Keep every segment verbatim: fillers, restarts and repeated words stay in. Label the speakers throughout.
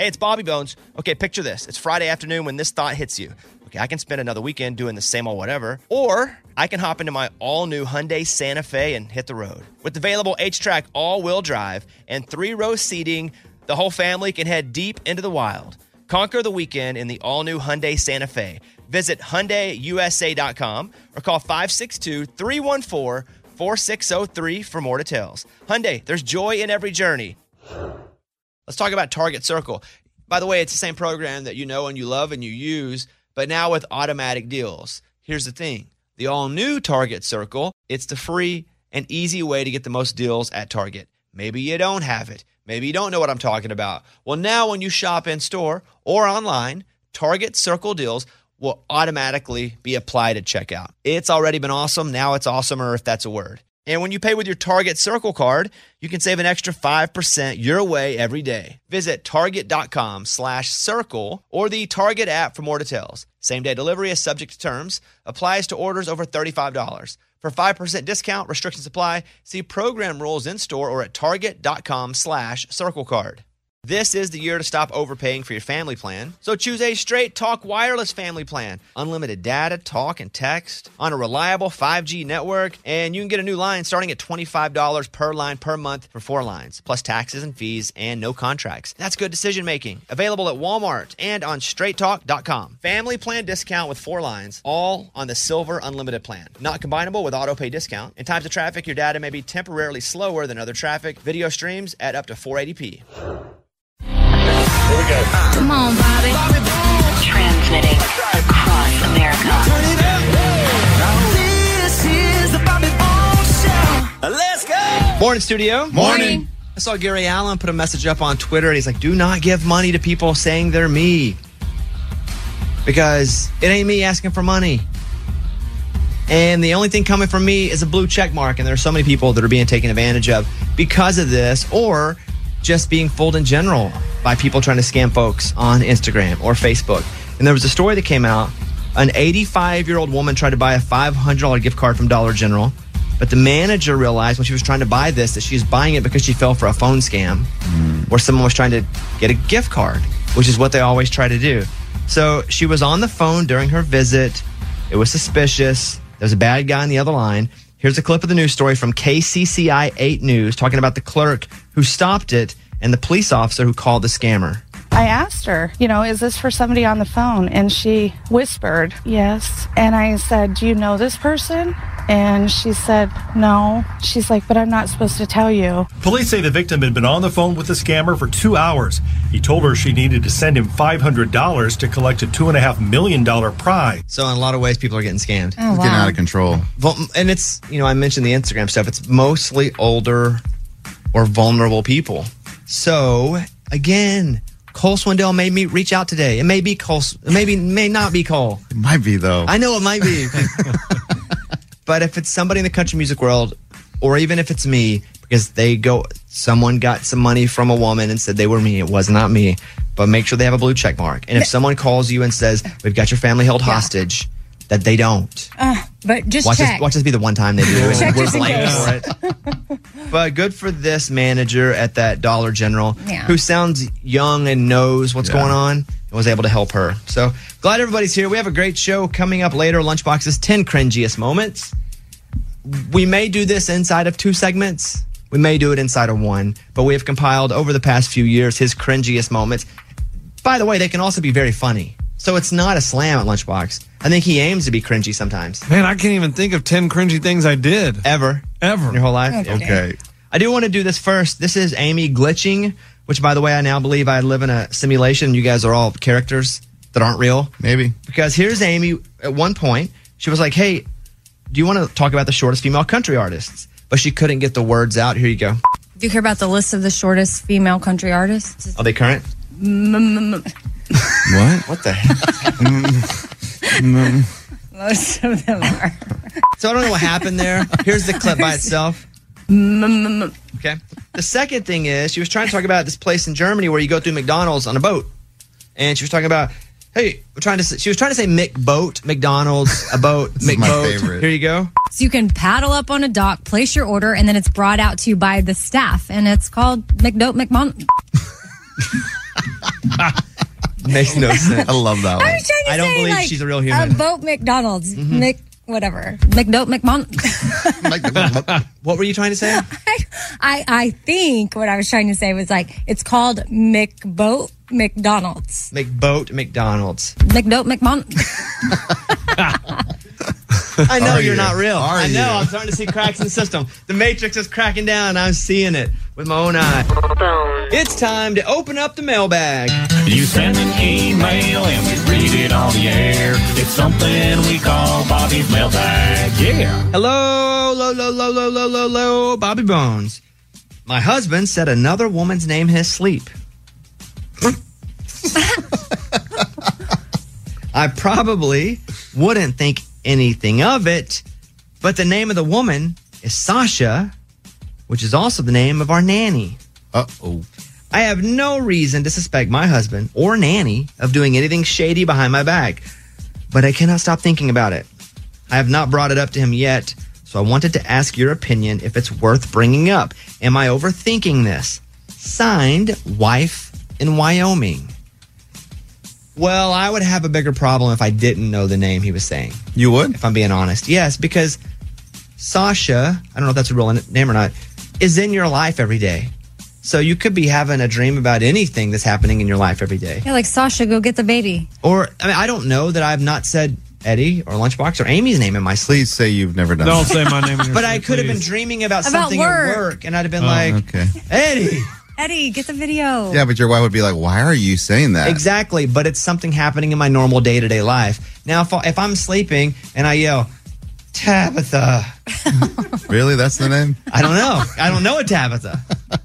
Speaker 1: Hey, it's Bobby Bones. Okay, picture this. It's Friday afternoon when this thought hits you. Okay, I can spend another weekend doing the same old whatever, or I can hop into my all-new Hyundai Santa Fe and hit the road. With available H-Track all-wheel drive and three-row seating, the whole family can head deep into the wild. Conquer the weekend in the all-new Hyundai Santa Fe. Visit Hyundai U S A dot com or call five six two, three one four, four six zero three for more details. Hyundai, there's joy in every journey. Let's talk about Target Circle. By the way, it's the same program that you know and you love and you use, but now with automatic deals. Here's the thing. The all-new Target Circle, it's the free and easy way to get the most deals at Target. Maybe you don't have it. Maybe you don't know what I'm talking about. Well, now when you shop in-store or online, Target Circle deals will automatically be applied at checkout. It's already been awesome. Now it's awesomer, if that's a word. And when you pay with your Target Circle card, you can save an extra five percent your way every day. Visit target.com slash circle or the Target app for more details. Same-day delivery is subject to terms. Applies to orders over thirty-five dollars. For five percent discount, restrictions apply. See program rules in-store or at target.com slash circle card. This is the year to stop overpaying for your family plan. So choose a Straight Talk Wireless family plan. Unlimited data, talk, and text on a reliable five G network. And you can get a new line starting at twenty-five dollars per line per month for four lines, plus taxes and fees and no contracts. That's good decision making. Available at Walmart and on straight talk dot com. Family plan discount with four lines, all on the Silver Unlimited plan. Not combinable with auto pay discount. In times of traffic, your data may be temporarily slower than other traffic. Video streams at up to four eighty p.
Speaker 2: Here we go.
Speaker 3: Come on, Bobby. Bobby Bones. Transmitting across America. Turn it up.
Speaker 2: This is the Bobby Bones Show. Let's go.
Speaker 1: Morning, studio.
Speaker 4: Morning.
Speaker 1: I saw Gary Allen put a message up on Twitter, and he's like, do not give money to people saying they're me. Because it ain't me asking for money. And the only thing coming from me is a blue check mark, and there are so many people that are being taken advantage of because of this, or just being fooled in general by people trying to scam folks on Instagram or Facebook. And there was a story that came out. An eighty-five-year-old woman tried to buy a five hundred dollars gift card from Dollar General, but the manager realized when she was trying to buy this that she was buying it because she fell for a phone scam mm. where someone was trying to get a gift card, which is what they always try to do. So she was on the phone during her visit. It was suspicious. There was a bad guy on the other line. Here's a clip of the news story from K C C I eight News talking about the clerk who stopped it and the police officer who called the scammer.
Speaker 5: I asked her, you know, is this for somebody on the phone? And she whispered, yes. And I said, do you know this person? And she said, no. She's like, but I'm not supposed to tell you.
Speaker 4: Police say the victim had been on the phone with the scammer for two hours. He told her she needed to send him five hundred dollars to collect a two point five million dollars prize.
Speaker 1: So in a lot of ways, people are getting scammed.
Speaker 6: Oh, wow. It's getting out of control.
Speaker 1: And it's, you know, I mentioned the Instagram stuff. It's mostly older or vulnerable people. So, again, Cole Swindell made me reach out today. It may be Cole. It may, be, may not be Cole.
Speaker 6: It might be, though.
Speaker 1: I know it might be. But if it's somebody in the country music world, or even if it's me, because they go, someone got some money from a woman and said they were me. It was not me. But make sure they have a blue check mark. And if someone calls you and says, we've got your family held yeah. hostage, that they don't.
Speaker 7: Uh, but just
Speaker 1: watch
Speaker 7: check.
Speaker 1: This, watch this be the one time they do it.
Speaker 7: Check
Speaker 1: We're
Speaker 7: just in
Speaker 1: blamed
Speaker 7: case.
Speaker 1: for it. But good for this manager at that Dollar General
Speaker 7: yeah.
Speaker 1: who sounds young and knows what's
Speaker 6: yeah.
Speaker 1: going on and was able to help her. So glad everybody's here. We have a great show coming up later. Lunchbox's ten cringiest moments. We may do this inside of two segments. We may do it inside of one. But we have compiled over the past few years his cringiest moments. By the way, they can also be very funny. So it's not a slam at Lunchbox. I think he aims to be cringy sometimes.
Speaker 8: Man, I can't even think of ten cringy things I did.
Speaker 1: Ever.
Speaker 8: Ever.
Speaker 1: In your whole life?
Speaker 7: Okay.
Speaker 6: Okay.
Speaker 1: I do want to do this first. This is Amy glitching, which, by the way, I now believe I live in a simulation. You guys are all characters that aren't real.
Speaker 6: Maybe.
Speaker 1: Because here's Amy. At one point, she was like, hey, do you want to talk about the shortest female country artists? But she couldn't get the words out. Here you go.
Speaker 7: Do you hear about the list of the shortest female country artists?
Speaker 1: Are they current?
Speaker 6: What?
Speaker 1: What the heck?
Speaker 7: Most of them are.
Speaker 1: So I don't know what happened there. Here's the clip by itself. Okay. The second thing is she was trying to talk about this place in Germany where you go through McDonald's on a boat. And she was talking about, hey, we're trying to say, she was trying to say McBoat, McDonald's, a boat,
Speaker 6: This is my
Speaker 1: McBoat.
Speaker 6: favorite.
Speaker 1: Here you go.
Speaker 7: So you can paddle up on a dock, place your order, and then it's brought out to you by the staff. And it's called McDope McMon.
Speaker 1: Makes no sense.
Speaker 6: I love that one.
Speaker 7: I was trying to
Speaker 1: I don't
Speaker 7: say,
Speaker 1: believe
Speaker 7: like,
Speaker 1: she's a real human.
Speaker 7: A boat McDonald's. Mc, whatever. McDope McMon.
Speaker 1: What were you trying to say?
Speaker 7: I, I think what I was trying to say was like, it's called McBoat McDonald's.
Speaker 1: McBoat McDonald's.
Speaker 7: McDope McMon.
Speaker 1: I know
Speaker 6: Are
Speaker 1: you're
Speaker 6: you?
Speaker 1: not real.
Speaker 6: Are
Speaker 1: I know.
Speaker 6: you?
Speaker 1: I'm starting to see cracks in the system. The Matrix is cracking down. I'm seeing it with my own eye. It's time to open up the mailbag.
Speaker 9: You send an email and we read it on the air. It's something we call Bobby's mailbag. Yeah.
Speaker 1: Hello, lo, lo, lo, lo, lo, lo, lo, Bobby Bones. My husband said another woman's name in his sleep. I probably wouldn't think anything of it, but the name of the woman is Sasha, which is also the name of our nanny.
Speaker 6: Uh-oh.
Speaker 1: I have no reason to suspect my husband or nanny of doing anything shady behind my back, but I cannot stop thinking about it. I have not brought it up to him yet, so I wanted to ask your opinion if it's worth bringing up. Am I overthinking this? Signed, wife in Wyoming. Well, I would have a bigger problem if I didn't know the name he was saying.
Speaker 6: You would?
Speaker 1: If I'm being honest. Yes, because Sasha, I don't know if that's a real name or not, is in your life every day. So you could be having a dream about anything that's happening in your life every day.
Speaker 7: Yeah, like Sasha, go get the baby.
Speaker 1: Or, I mean, I don't know that I've not said Eddie or Lunchbox or Amy's name in my sleep.
Speaker 6: Please say you've never done
Speaker 8: Don't
Speaker 6: that.
Speaker 8: say my name in your
Speaker 1: But I
Speaker 8: sleep,
Speaker 1: could have been
Speaker 8: please.
Speaker 1: dreaming about,
Speaker 7: About
Speaker 1: something
Speaker 7: work.
Speaker 1: at work, and I'd have been
Speaker 8: Oh,
Speaker 1: like,
Speaker 6: Okay.
Speaker 1: Eddie.
Speaker 7: Eddie, get the video.
Speaker 6: Yeah, but your wife would be like, why are you saying that?
Speaker 1: Exactly, but it's something happening in my normal day-to-day life. Now, if, I, if I'm sleeping and I yell, Tabitha,
Speaker 6: Really? That's the name?
Speaker 1: I don't know. I don't know a Tabitha.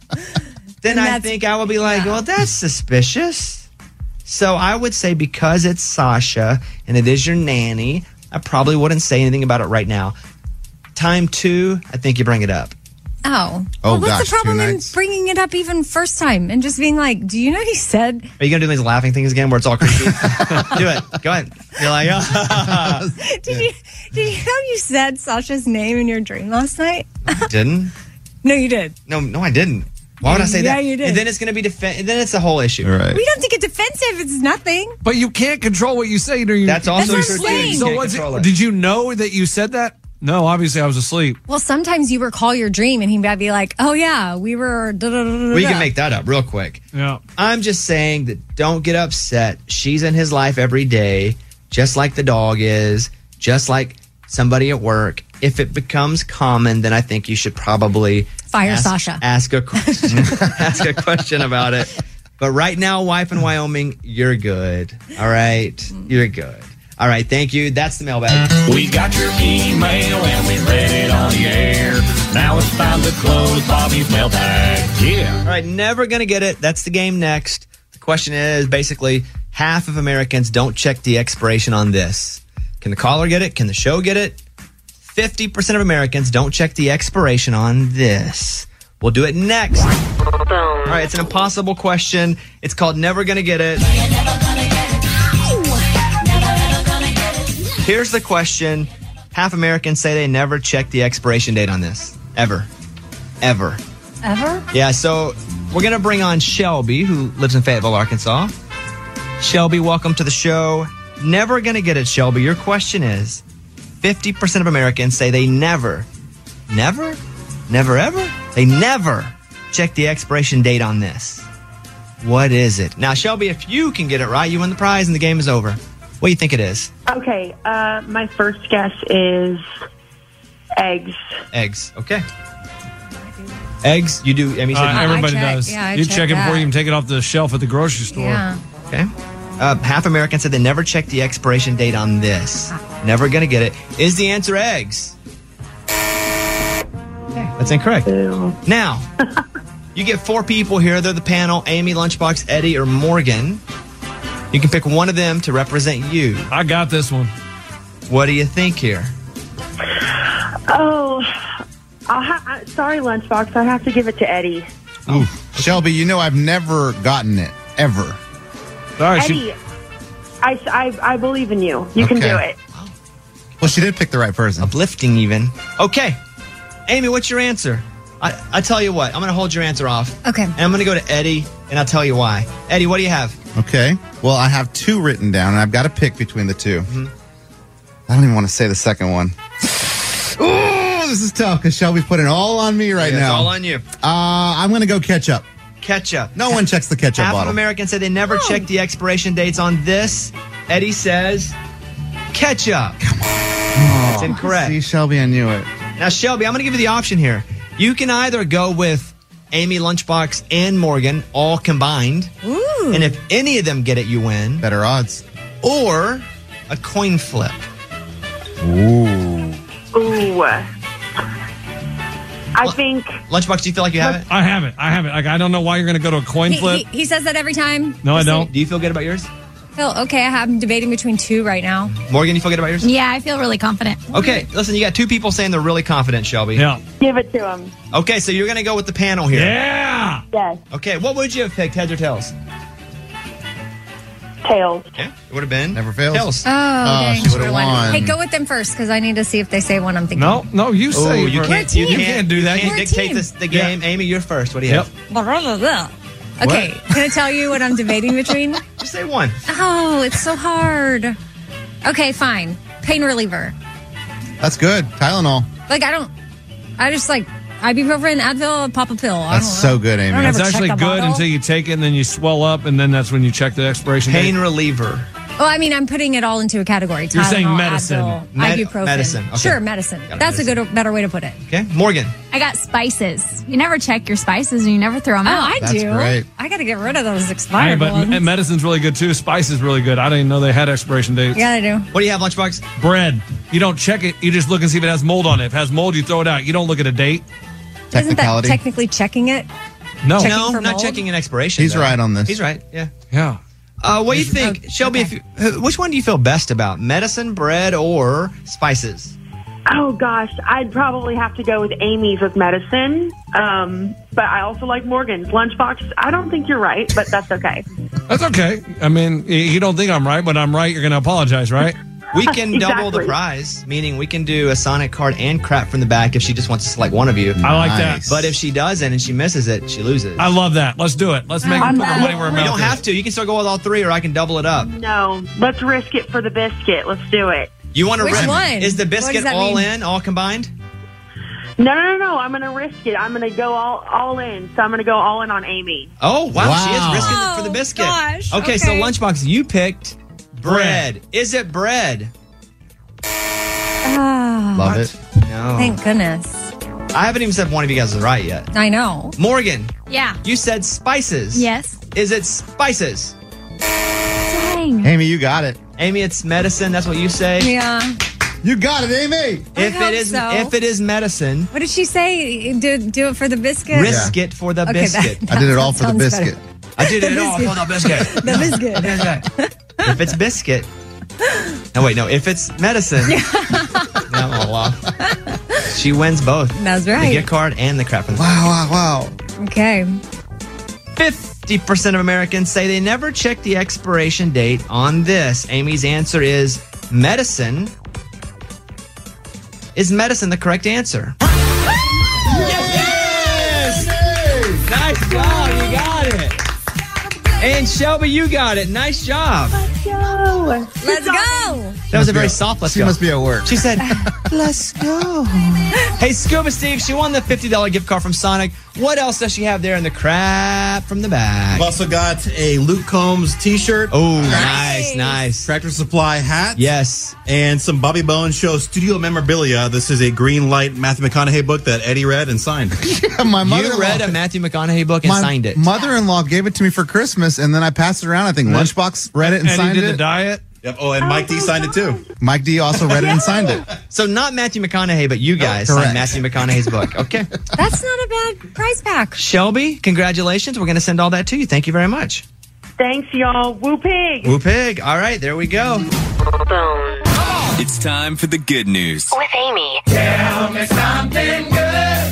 Speaker 1: Then
Speaker 7: And
Speaker 1: I
Speaker 7: that's-
Speaker 1: think I would be like,
Speaker 7: yeah.
Speaker 1: well, that's suspicious. So I would say because it's Sasha and it is your nanny, I probably wouldn't say anything about it right now. Time two, I think you bring it up.
Speaker 7: Oh.
Speaker 6: Oh,
Speaker 7: well, what's
Speaker 6: gosh,
Speaker 7: the problem
Speaker 6: two
Speaker 7: in
Speaker 6: nights?
Speaker 7: bringing it up even first time and just being like, do you know he said?
Speaker 1: Are you going to do these laughing things again where it's all creepy? Do it. Go ahead. You're like, oh.
Speaker 7: Did you did you know you said Sasha's name in your dream last night?
Speaker 1: Didn't?
Speaker 7: No, you did.
Speaker 1: No, no, I didn't. Why would I say
Speaker 7: Yeah,
Speaker 1: that?
Speaker 7: you did.
Speaker 1: And then it's going to be defen- and then it's a whole issue.
Speaker 6: Right.
Speaker 7: We don't have to get defensive. It's nothing.
Speaker 8: But you can't control what you say. Do you?
Speaker 1: That's also
Speaker 7: That's
Speaker 1: true.
Speaker 7: what I'm
Speaker 1: too.
Speaker 7: saying.
Speaker 1: You
Speaker 8: So
Speaker 1: can't
Speaker 8: what's
Speaker 1: control
Speaker 8: it,
Speaker 1: it.
Speaker 8: did you know that you said that? No, obviously I was asleep.
Speaker 7: Well, sometimes you recall your dream and he might be like, oh, yeah, we were. Da, da, da, da,
Speaker 1: We
Speaker 7: da.
Speaker 1: can make that up real quick.
Speaker 8: Yeah.
Speaker 1: I'm just saying that don't get upset. She's in his life every day, just like the dog is, just like somebody at work. If it becomes common, then I think you should probably
Speaker 7: Fire
Speaker 1: ask,
Speaker 7: Sasha.
Speaker 1: Ask a question. ask a question about it. But right now, wife in Wyoming, you're good. All right, you're good. All right, thank you. That's the mailbag.
Speaker 9: We got your email and we read it on the air. Now it's time to close Bobby's mailbag. Yeah.
Speaker 1: All right, never gonna get it. That's the game next. The question is basically half of Americans don't check the expiration on this. Can the caller get it? Can the show get it? fifty percent of Americans don't check the expiration on this. We'll do it next. All right, it's an impossible question. It's called Never Gonna Get It. Here's the question. Half Americans say they never check the expiration date on this. Ever. Ever.
Speaker 7: Ever?
Speaker 1: Yeah, so we're going to bring on Shelby, who lives in Fayetteville, Arkansas. Shelby, welcome to the show. Never going to get it, Shelby. Your question is, fifty percent of Americans say they never, never, never, ever, they never check the expiration date on this. What is it? Now, Shelby, if you can get it right, you win the prize and the game is over. What do you think it is?
Speaker 10: Okay, uh, my first guess is eggs.
Speaker 1: Eggs. Okay. Eggs, you do, Amy
Speaker 8: Uh,
Speaker 1: said you-
Speaker 8: everybody
Speaker 7: check.
Speaker 8: does.
Speaker 7: Yeah, I
Speaker 8: you
Speaker 7: check
Speaker 8: check it before
Speaker 7: that.
Speaker 8: you even take it off the shelf at the grocery store.
Speaker 7: Yeah.
Speaker 1: Okay. Uh, half Americans said they never check the expiration date on this. Never gonna get it. Is the answer eggs? Okay, that's incorrect.
Speaker 10: Ew.
Speaker 1: Now, you get four people here. They're the panel: Amy, Lunchbox, Eddie, or Morgan. You can pick one of them to represent you.
Speaker 8: I got this one.
Speaker 1: What do you think here?
Speaker 10: Oh, I'll ha- I- sorry, Lunchbox. I have to give it to Eddie.
Speaker 6: Ooh. Shelby, you know I've never gotten it. Ever.
Speaker 8: All right, she,
Speaker 10: Eddie, I, I, I believe in you. You can
Speaker 6: Okay.
Speaker 10: do it.
Speaker 6: Well, she did pick the right person.
Speaker 1: Uplifting, even. Okay, Amy, what's your answer? I, I tell you what, I'm gonna hold your answer off.
Speaker 7: Okay.
Speaker 1: And I'm gonna go to Eddie, and I'll tell you why. Eddie, what do you have?
Speaker 6: Okay. Well, I have two written down, and I've got to pick between the two.
Speaker 1: Mm-hmm.
Speaker 6: I don't even want to say the second one. Oh, this is tough because Shelby's putting it all on me right
Speaker 1: Yeah,
Speaker 6: now.
Speaker 1: It's all on you.
Speaker 6: Uh, I'm going to go ketchup.
Speaker 1: Ketchup.
Speaker 6: No one checks the ketchup
Speaker 1: Half
Speaker 6: bottle.
Speaker 1: of Americans say they never check the expiration dates on this. Eddie says ketchup. Come on. That's incorrect.
Speaker 6: See, Shelby, I knew it.
Speaker 1: Now, Shelby, I'm going to give you the option here. You can either go with Amy, Lunchbox, and Morgan all combined.
Speaker 7: Ooh.
Speaker 1: And if any of them get it, you win.
Speaker 6: Better odds.
Speaker 1: Or a coin flip.
Speaker 6: Ooh.
Speaker 10: Ooh. I think.
Speaker 1: Lunchbox, do you feel like you have it?
Speaker 8: I have it. I have it. Like, I don't know why you're going to go to a coin
Speaker 7: He,
Speaker 8: flip.
Speaker 7: he, he says that every time.
Speaker 8: no, I don't.
Speaker 1: Do you feel good about yours?
Speaker 7: Phil, okay, I have, I'm debating between two right now.
Speaker 1: Morgan, you feel good about yours?
Speaker 11: Yeah, I feel really confident.
Speaker 1: Okay, listen, you got two people saying they're really confident, Shelby.
Speaker 8: Yeah.
Speaker 10: Give it to him.
Speaker 1: Okay, so you're going to go with the panel here.
Speaker 8: Yeah.
Speaker 10: Yes.
Speaker 1: Okay, what would you have picked, heads or tails?
Speaker 10: Tails.
Speaker 1: Okay, it would have been
Speaker 6: Never fails.
Speaker 1: tails.
Speaker 7: Oh, dang,
Speaker 6: she would've
Speaker 7: should've won.
Speaker 6: won.
Speaker 7: Hey, go with them first because I need to see if they say one I'm thinking.
Speaker 8: No, no, you
Speaker 1: Oh,
Speaker 8: say
Speaker 1: you
Speaker 8: it
Speaker 1: can't,
Speaker 8: first.
Speaker 1: you
Speaker 7: team.
Speaker 1: can't,
Speaker 8: can't do that.
Speaker 1: You can't
Speaker 7: We're a
Speaker 1: dictate
Speaker 7: team.
Speaker 1: this, the game. Amy, you're first. What do you
Speaker 8: Yep.
Speaker 1: have?
Speaker 7: Okay, can I tell you what I'm debating between?
Speaker 1: Just say one.
Speaker 7: Oh, it's so hard. Okay, fine. Pain reliever.
Speaker 6: That's good. Tylenol.
Speaker 7: Like, I don't, I just like ibuprofen, Advil, pop a pill. I
Speaker 6: That's
Speaker 7: don't
Speaker 6: so
Speaker 7: know.
Speaker 6: good,
Speaker 7: I
Speaker 6: Amy.
Speaker 7: don't
Speaker 8: It's
Speaker 7: ever check
Speaker 8: actually
Speaker 7: the
Speaker 8: good
Speaker 7: bottle.
Speaker 8: until you take it and then you swell up and then that's when you check the expiration
Speaker 1: Pain
Speaker 8: date.
Speaker 1: reliever.
Speaker 7: Oh, I mean, I'm putting it all into a category. Tylenol,
Speaker 8: You're saying medicine.
Speaker 7: Advil,
Speaker 1: Med-
Speaker 7: ibuprofen.
Speaker 1: medicine. Okay.
Speaker 7: Sure, medicine.
Speaker 1: Got it,
Speaker 7: That's
Speaker 1: medicine.
Speaker 7: a good, better way to put it.
Speaker 1: Okay, Morgan.
Speaker 11: I got spices. You never check your spices and you never throw them
Speaker 7: Oh,
Speaker 11: out.
Speaker 7: I
Speaker 6: That's
Speaker 7: do.
Speaker 6: great.
Speaker 7: I got to get rid of those
Speaker 8: Hey,
Speaker 7: expired
Speaker 8: but
Speaker 7: ones.
Speaker 8: me- medicine's really good too. Spice is really good. I didn't even know they had expiration dates.
Speaker 7: Yeah, I do.
Speaker 1: What do you have, Lunchbox?
Speaker 8: Bread. You don't check it. You just look and see if it has mold on it. If it has mold, you throw it out. You don't look at a date.
Speaker 7: Isn't that
Speaker 6: Technicality.
Speaker 7: technically checking it?
Speaker 8: No.
Speaker 7: Checking
Speaker 1: No,
Speaker 7: for
Speaker 1: not
Speaker 7: mold?
Speaker 1: checking an expiration.
Speaker 6: He's
Speaker 1: though.
Speaker 6: right on this.
Speaker 1: He's right. Yeah.
Speaker 8: Yeah.
Speaker 1: Uh, what do you think,
Speaker 7: Oh,
Speaker 1: Shelby?
Speaker 7: okay.
Speaker 1: If you, uh, which one do you feel best about, medicine, bread, or spices?
Speaker 10: Oh gosh, I'd probably have to go with Amy's with medicine. Um, but I also like Morgan's lunchbox. I don't think you're right, but that's okay.
Speaker 8: That's okay. I mean, y- you don't think I'm right, but I'm right. You're going to apologize, right?
Speaker 1: We can double the
Speaker 10: Exactly.
Speaker 1: prize, meaning we can do a Sonic card and crap from the back if she just wants to select one of you.
Speaker 8: I like
Speaker 6: Nice.
Speaker 8: that.
Speaker 1: But if she doesn't and she misses it, she loses.
Speaker 8: I love that. Let's do it. Let's make her
Speaker 10: I'm
Speaker 8: put her
Speaker 10: not-
Speaker 8: money where her
Speaker 1: you
Speaker 8: mouth
Speaker 1: don't
Speaker 8: is.
Speaker 1: have to. You can still go with all three, or I can double it up.
Speaker 10: No, let's risk it for the biscuit. Let's do it.
Speaker 1: You want to
Speaker 7: Which
Speaker 1: rip?
Speaker 7: one?
Speaker 1: Is the
Speaker 7: What does
Speaker 1: biscuit
Speaker 7: that
Speaker 1: all
Speaker 7: mean?
Speaker 1: in, all combined?
Speaker 10: No, no, no, no. I'm going to risk it. I'm going to go all, all in. So I'm going to go all in on Amy.
Speaker 1: Oh, wow. She is
Speaker 6: Wow.
Speaker 1: risking it for the
Speaker 7: Oh,
Speaker 1: biscuit.
Speaker 7: gosh.
Speaker 1: Okay, so
Speaker 7: Okay.
Speaker 1: Lunchbox, you picked bread. Is it bread?
Speaker 7: Ah,
Speaker 6: Love it.
Speaker 1: No.
Speaker 7: thank goodness.
Speaker 1: I haven't even said one of you guys is right yet.
Speaker 7: I know.
Speaker 1: Morgan,
Speaker 11: Yeah.
Speaker 1: you said spices.
Speaker 11: Yes.
Speaker 1: Is it spices?
Speaker 11: Dang.
Speaker 6: Amy, you got it.
Speaker 1: Amy, it's medicine. That's what you say.
Speaker 7: Yeah.
Speaker 6: You got it, Amy.
Speaker 7: I
Speaker 1: If
Speaker 7: hope
Speaker 1: it is
Speaker 7: so.
Speaker 1: if it is medicine,
Speaker 7: What did she say? Do do it for the biscuit.
Speaker 1: risk it for the
Speaker 7: Okay,
Speaker 1: biscuit.
Speaker 7: that-
Speaker 6: I did it all
Speaker 7: that
Speaker 6: for the
Speaker 7: sounds
Speaker 6: biscuit.
Speaker 7: better.
Speaker 1: I did it
Speaker 7: The
Speaker 1: all
Speaker 7: biscuit.
Speaker 1: for the biscuit.
Speaker 7: The biscuit.
Speaker 1: If it's biscuit. No, wait, no. If it's medicine. no, oh, wow. She wins both.
Speaker 7: That's
Speaker 1: The
Speaker 7: right.
Speaker 1: gift card and the crap from the
Speaker 6: Wow, wow, wow.
Speaker 7: Okay.
Speaker 1: fifty percent of Americans say they never check the expiration date on this. Amy's answer is medicine. Is medicine the correct answer? Yes! Nice job. You got it. And Shelby, you got it. Nice job.
Speaker 10: Let's go.
Speaker 7: Let's go.
Speaker 1: That was a very
Speaker 6: be-
Speaker 1: soft let's
Speaker 6: She
Speaker 1: go.
Speaker 6: must be at work.
Speaker 1: She said, let's go. Hey, Scuba Steve, she won the fifty dollars gift card from Sonic. What else does she have there in the crap from the bag?
Speaker 12: I've also got a Luke Combs t-shirt.
Speaker 1: Oh, nice, nice.
Speaker 12: Tractor Supply hat.
Speaker 1: Yes.
Speaker 12: And some Bobby Bones Show studio memorabilia. This is a green light Matthew McConaughey book that Eddie read and signed.
Speaker 6: My
Speaker 1: You
Speaker 6: mother-in-law-
Speaker 1: read a Matthew McConaughey book and
Speaker 6: my
Speaker 1: signed it.
Speaker 6: mother-in-law gave it to me for Christmas, and then I passed it around. I think Lunchbox read it and
Speaker 8: Eddie
Speaker 6: signed
Speaker 8: did
Speaker 6: it.
Speaker 8: the diet.
Speaker 12: Yep. Oh, and Mike D signed it too.
Speaker 6: Mike D also read it and signed it.
Speaker 1: So not Matthew McConaughey, but you guys
Speaker 6: correct.
Speaker 1: signed Matthew McConaughey's book. Okay.
Speaker 7: That's not a bad prize pack.
Speaker 1: Shelby, congratulations. We're going to send all that to you. Thank you very much.
Speaker 10: Thanks, y'all. Woo pig.
Speaker 1: Woo pig. All right, there we go.
Speaker 3: Boom.
Speaker 13: It's time for the good news.
Speaker 3: With Amy.
Speaker 2: Tell me something good.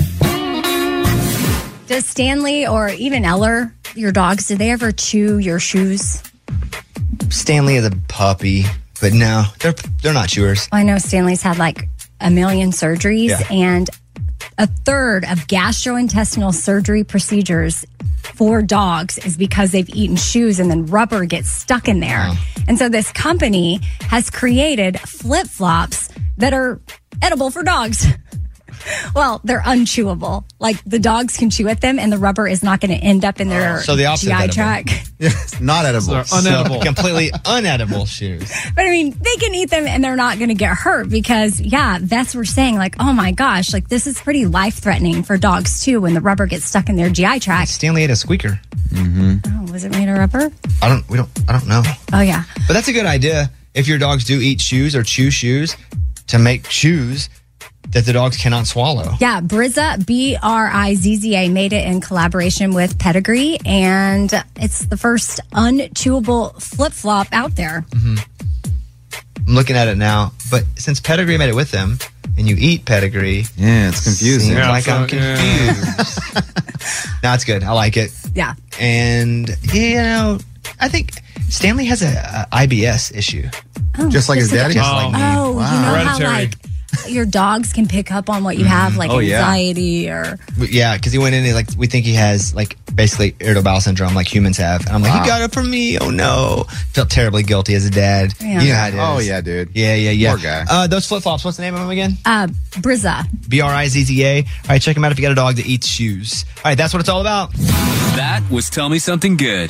Speaker 7: Does Stanley or even Eller, your dogs, did they ever chew your shoes?
Speaker 1: Stanley is a puppy, but no, they're they're not chewers.
Speaker 7: I know Stanley's had like a million surgeries,
Speaker 1: Yeah.
Speaker 7: and a third of gastrointestinal surgery procedures for dogs is because they've eaten shoes and then rubber gets stuck in there.
Speaker 14: Wow.
Speaker 7: And so this company has created flip-flops that are edible for dogs. Well, they're unchewable. Like the dogs can chew at them and the rubber is not going to end up in their
Speaker 14: So the opposite
Speaker 7: G
Speaker 14: of
Speaker 7: I
Speaker 14: edible.
Speaker 7: tract.
Speaker 6: Yes, not edible.
Speaker 8: They're unedible.
Speaker 14: So completely unedible shoes.
Speaker 7: But I mean, they can eat them and they're not going to get hurt because, yeah, vets were saying like, oh my gosh, like this is pretty life-threatening for dogs too when the rubber gets stuck in their G I tract.
Speaker 14: Stanley ate a squeaker.
Speaker 7: Oh, was it made of rubber?
Speaker 14: I don't. We don't. I don't know.
Speaker 7: Oh yeah.
Speaker 14: But that's a good idea. If your dogs do eat shoes or chew shoes, to make shoes that the dogs cannot swallow.
Speaker 7: Yeah, Brizza, B R I Z Z A, made it in collaboration with Pedigree, and it's the first unchewable flip-flop out there.
Speaker 14: Mm-hmm. I'm looking at it now, but since Pedigree made it with them, and you eat Pedigree,
Speaker 6: yeah, it's confusing.
Speaker 14: Seems
Speaker 8: Yeah,
Speaker 14: like
Speaker 8: so-
Speaker 14: I'm confused. No, it's good. I like it.
Speaker 7: Yeah.
Speaker 14: And you know, I think Stanley has a, a I B S issue.
Speaker 7: Oh,
Speaker 6: Just like his
Speaker 7: just
Speaker 6: daddy?
Speaker 14: Just
Speaker 8: Oh.
Speaker 14: like me.
Speaker 7: Oh, you know how
Speaker 8: Hereditary.
Speaker 7: like your dogs can pick up on what you have, like
Speaker 6: Oh, yeah.
Speaker 7: anxiety or
Speaker 14: But yeah, because he went in and like we think he has like basically irritable bowel syndrome, like humans have. And I'm like,
Speaker 6: Wow.
Speaker 14: you got it from me. Oh no, felt terribly guilty as a dad.
Speaker 7: Yeah.
Speaker 14: You know how it is.
Speaker 6: Oh, yeah, dude.
Speaker 14: Yeah, yeah, yeah.
Speaker 6: Poor guy.
Speaker 14: Uh, those flip flops. What's the name of them again?
Speaker 7: uh, Brizza.
Speaker 14: B R I Z Z A. All right, check them out if you got a dog that eats shoes. All right, that's what it's all about.
Speaker 13: That was Tell Me Something Good.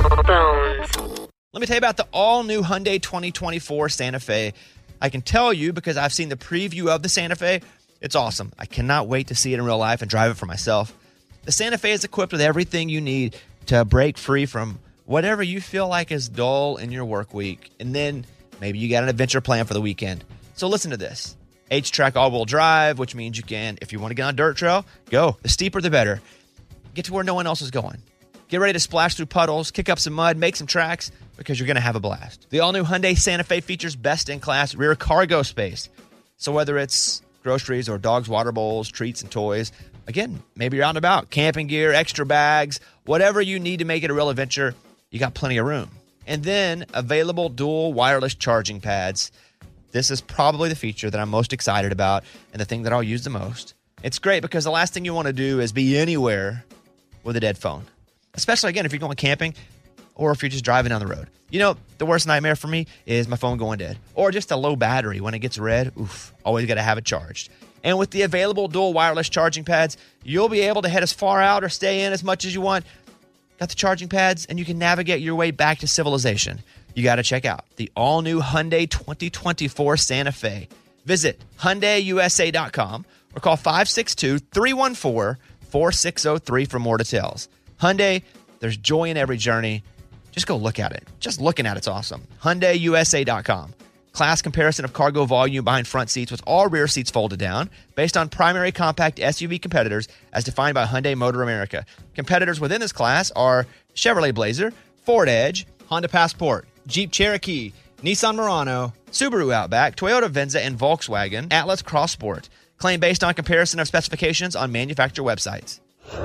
Speaker 1: Let me tell you about the all-new Hyundai twenty twenty-four Santa Fe. I can tell you because I've seen the preview of the Santa Fe. It's awesome. I cannot wait to see it in real life and drive it for myself. The Santa Fe is equipped with everything you need to break free from whatever you feel like is dull in your work week. And then maybe you got an adventure plan for the weekend. So listen to this. H-Track all-wheel drive, which means you can, if you want to get on a dirt trail, go. The steeper, the better. Get to where no one else is going. Get ready to splash through puddles, kick up some mud, make some tracks, because you're going to have a blast. The all-new Hyundai Santa Fe features best-in-class rear cargo space. So whether it's groceries or dogs' water bowls, treats, and toys, again, maybe you're out and about, camping gear, extra bags, whatever you need to make it a real adventure, you got plenty of room. And then available dual wireless charging pads. This is probably the feature that I'm most excited about and the thing that I'll use the most. It's great because the last thing you want to do is be anywhere with a dead phone. Especially, again, if you're going camping or if you're just driving down the road. You know, the worst nightmare for me is my phone going dead. Or just a low battery. When it gets red, oof, always got to have it charged. And with the available dual wireless charging pads, you'll be able to head as far out or stay in as much as you want. Got the charging pads, and you can navigate your way back to civilization. You got to check out the all-new Hyundai twenty twenty-four Santa Fe. Visit Hyundai U S A dot com or call five six two, three one four, four six zero three for more details. Hyundai, there's joy in every journey. Just go look at it. Just looking at it's awesome. Hyundai U S A dot com. Class comparison of cargo volume behind front seats with all rear seats folded down based on primary compact S U V competitors as defined by Hyundai Motor America. Competitors within this class are Chevrolet Blazer, Ford Edge, Honda Passport, Jeep Cherokee, Nissan Murano, Subaru Outback, Toyota Venza, and Volkswagen Atlas Cross Sport. Claim based on comparison of specifications on manufacturer websites.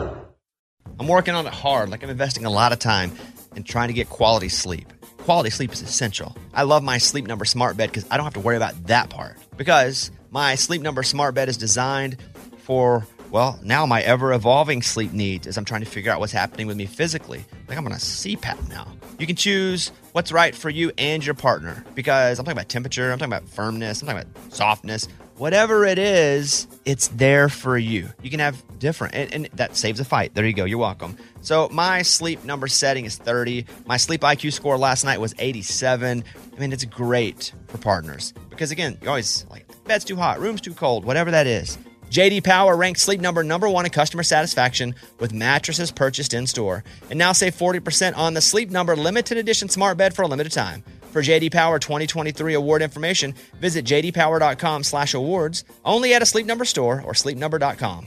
Speaker 1: I'm working on it hard, like I'm investing a lot of time in trying to get quality sleep. Quality sleep is essential. I love my Sleep Number smart bed because I don't have to worry about that part. Because my Sleep Number smart bed is designed for, well, now my ever-evolving sleep needs as I'm trying to figure out what's happening with me physically. Like I'm on a C PAP now. You can choose what's right for you and your partner because I'm talking about temperature, I'm talking about firmness, I'm talking about softness. Whatever it is, it's there for you. You can have different, and, and that saves a fight. There you go. You're welcome. So my Sleep Number setting is thirty. My Sleep I Q score last night was eighty-seven. I mean, it's great for partners because, again, you're always like, bed's too hot, room's too cold, whatever that is. J D Power ranked Sleep Number number one in customer satisfaction with mattresses purchased in-store. And now save forty percent on the Sleep Number limited edition smart bed for a limited time. For J D Power twenty twenty-three award information, visit j d power dot com slash awards, only at a Sleep Number store or sleep number dot com.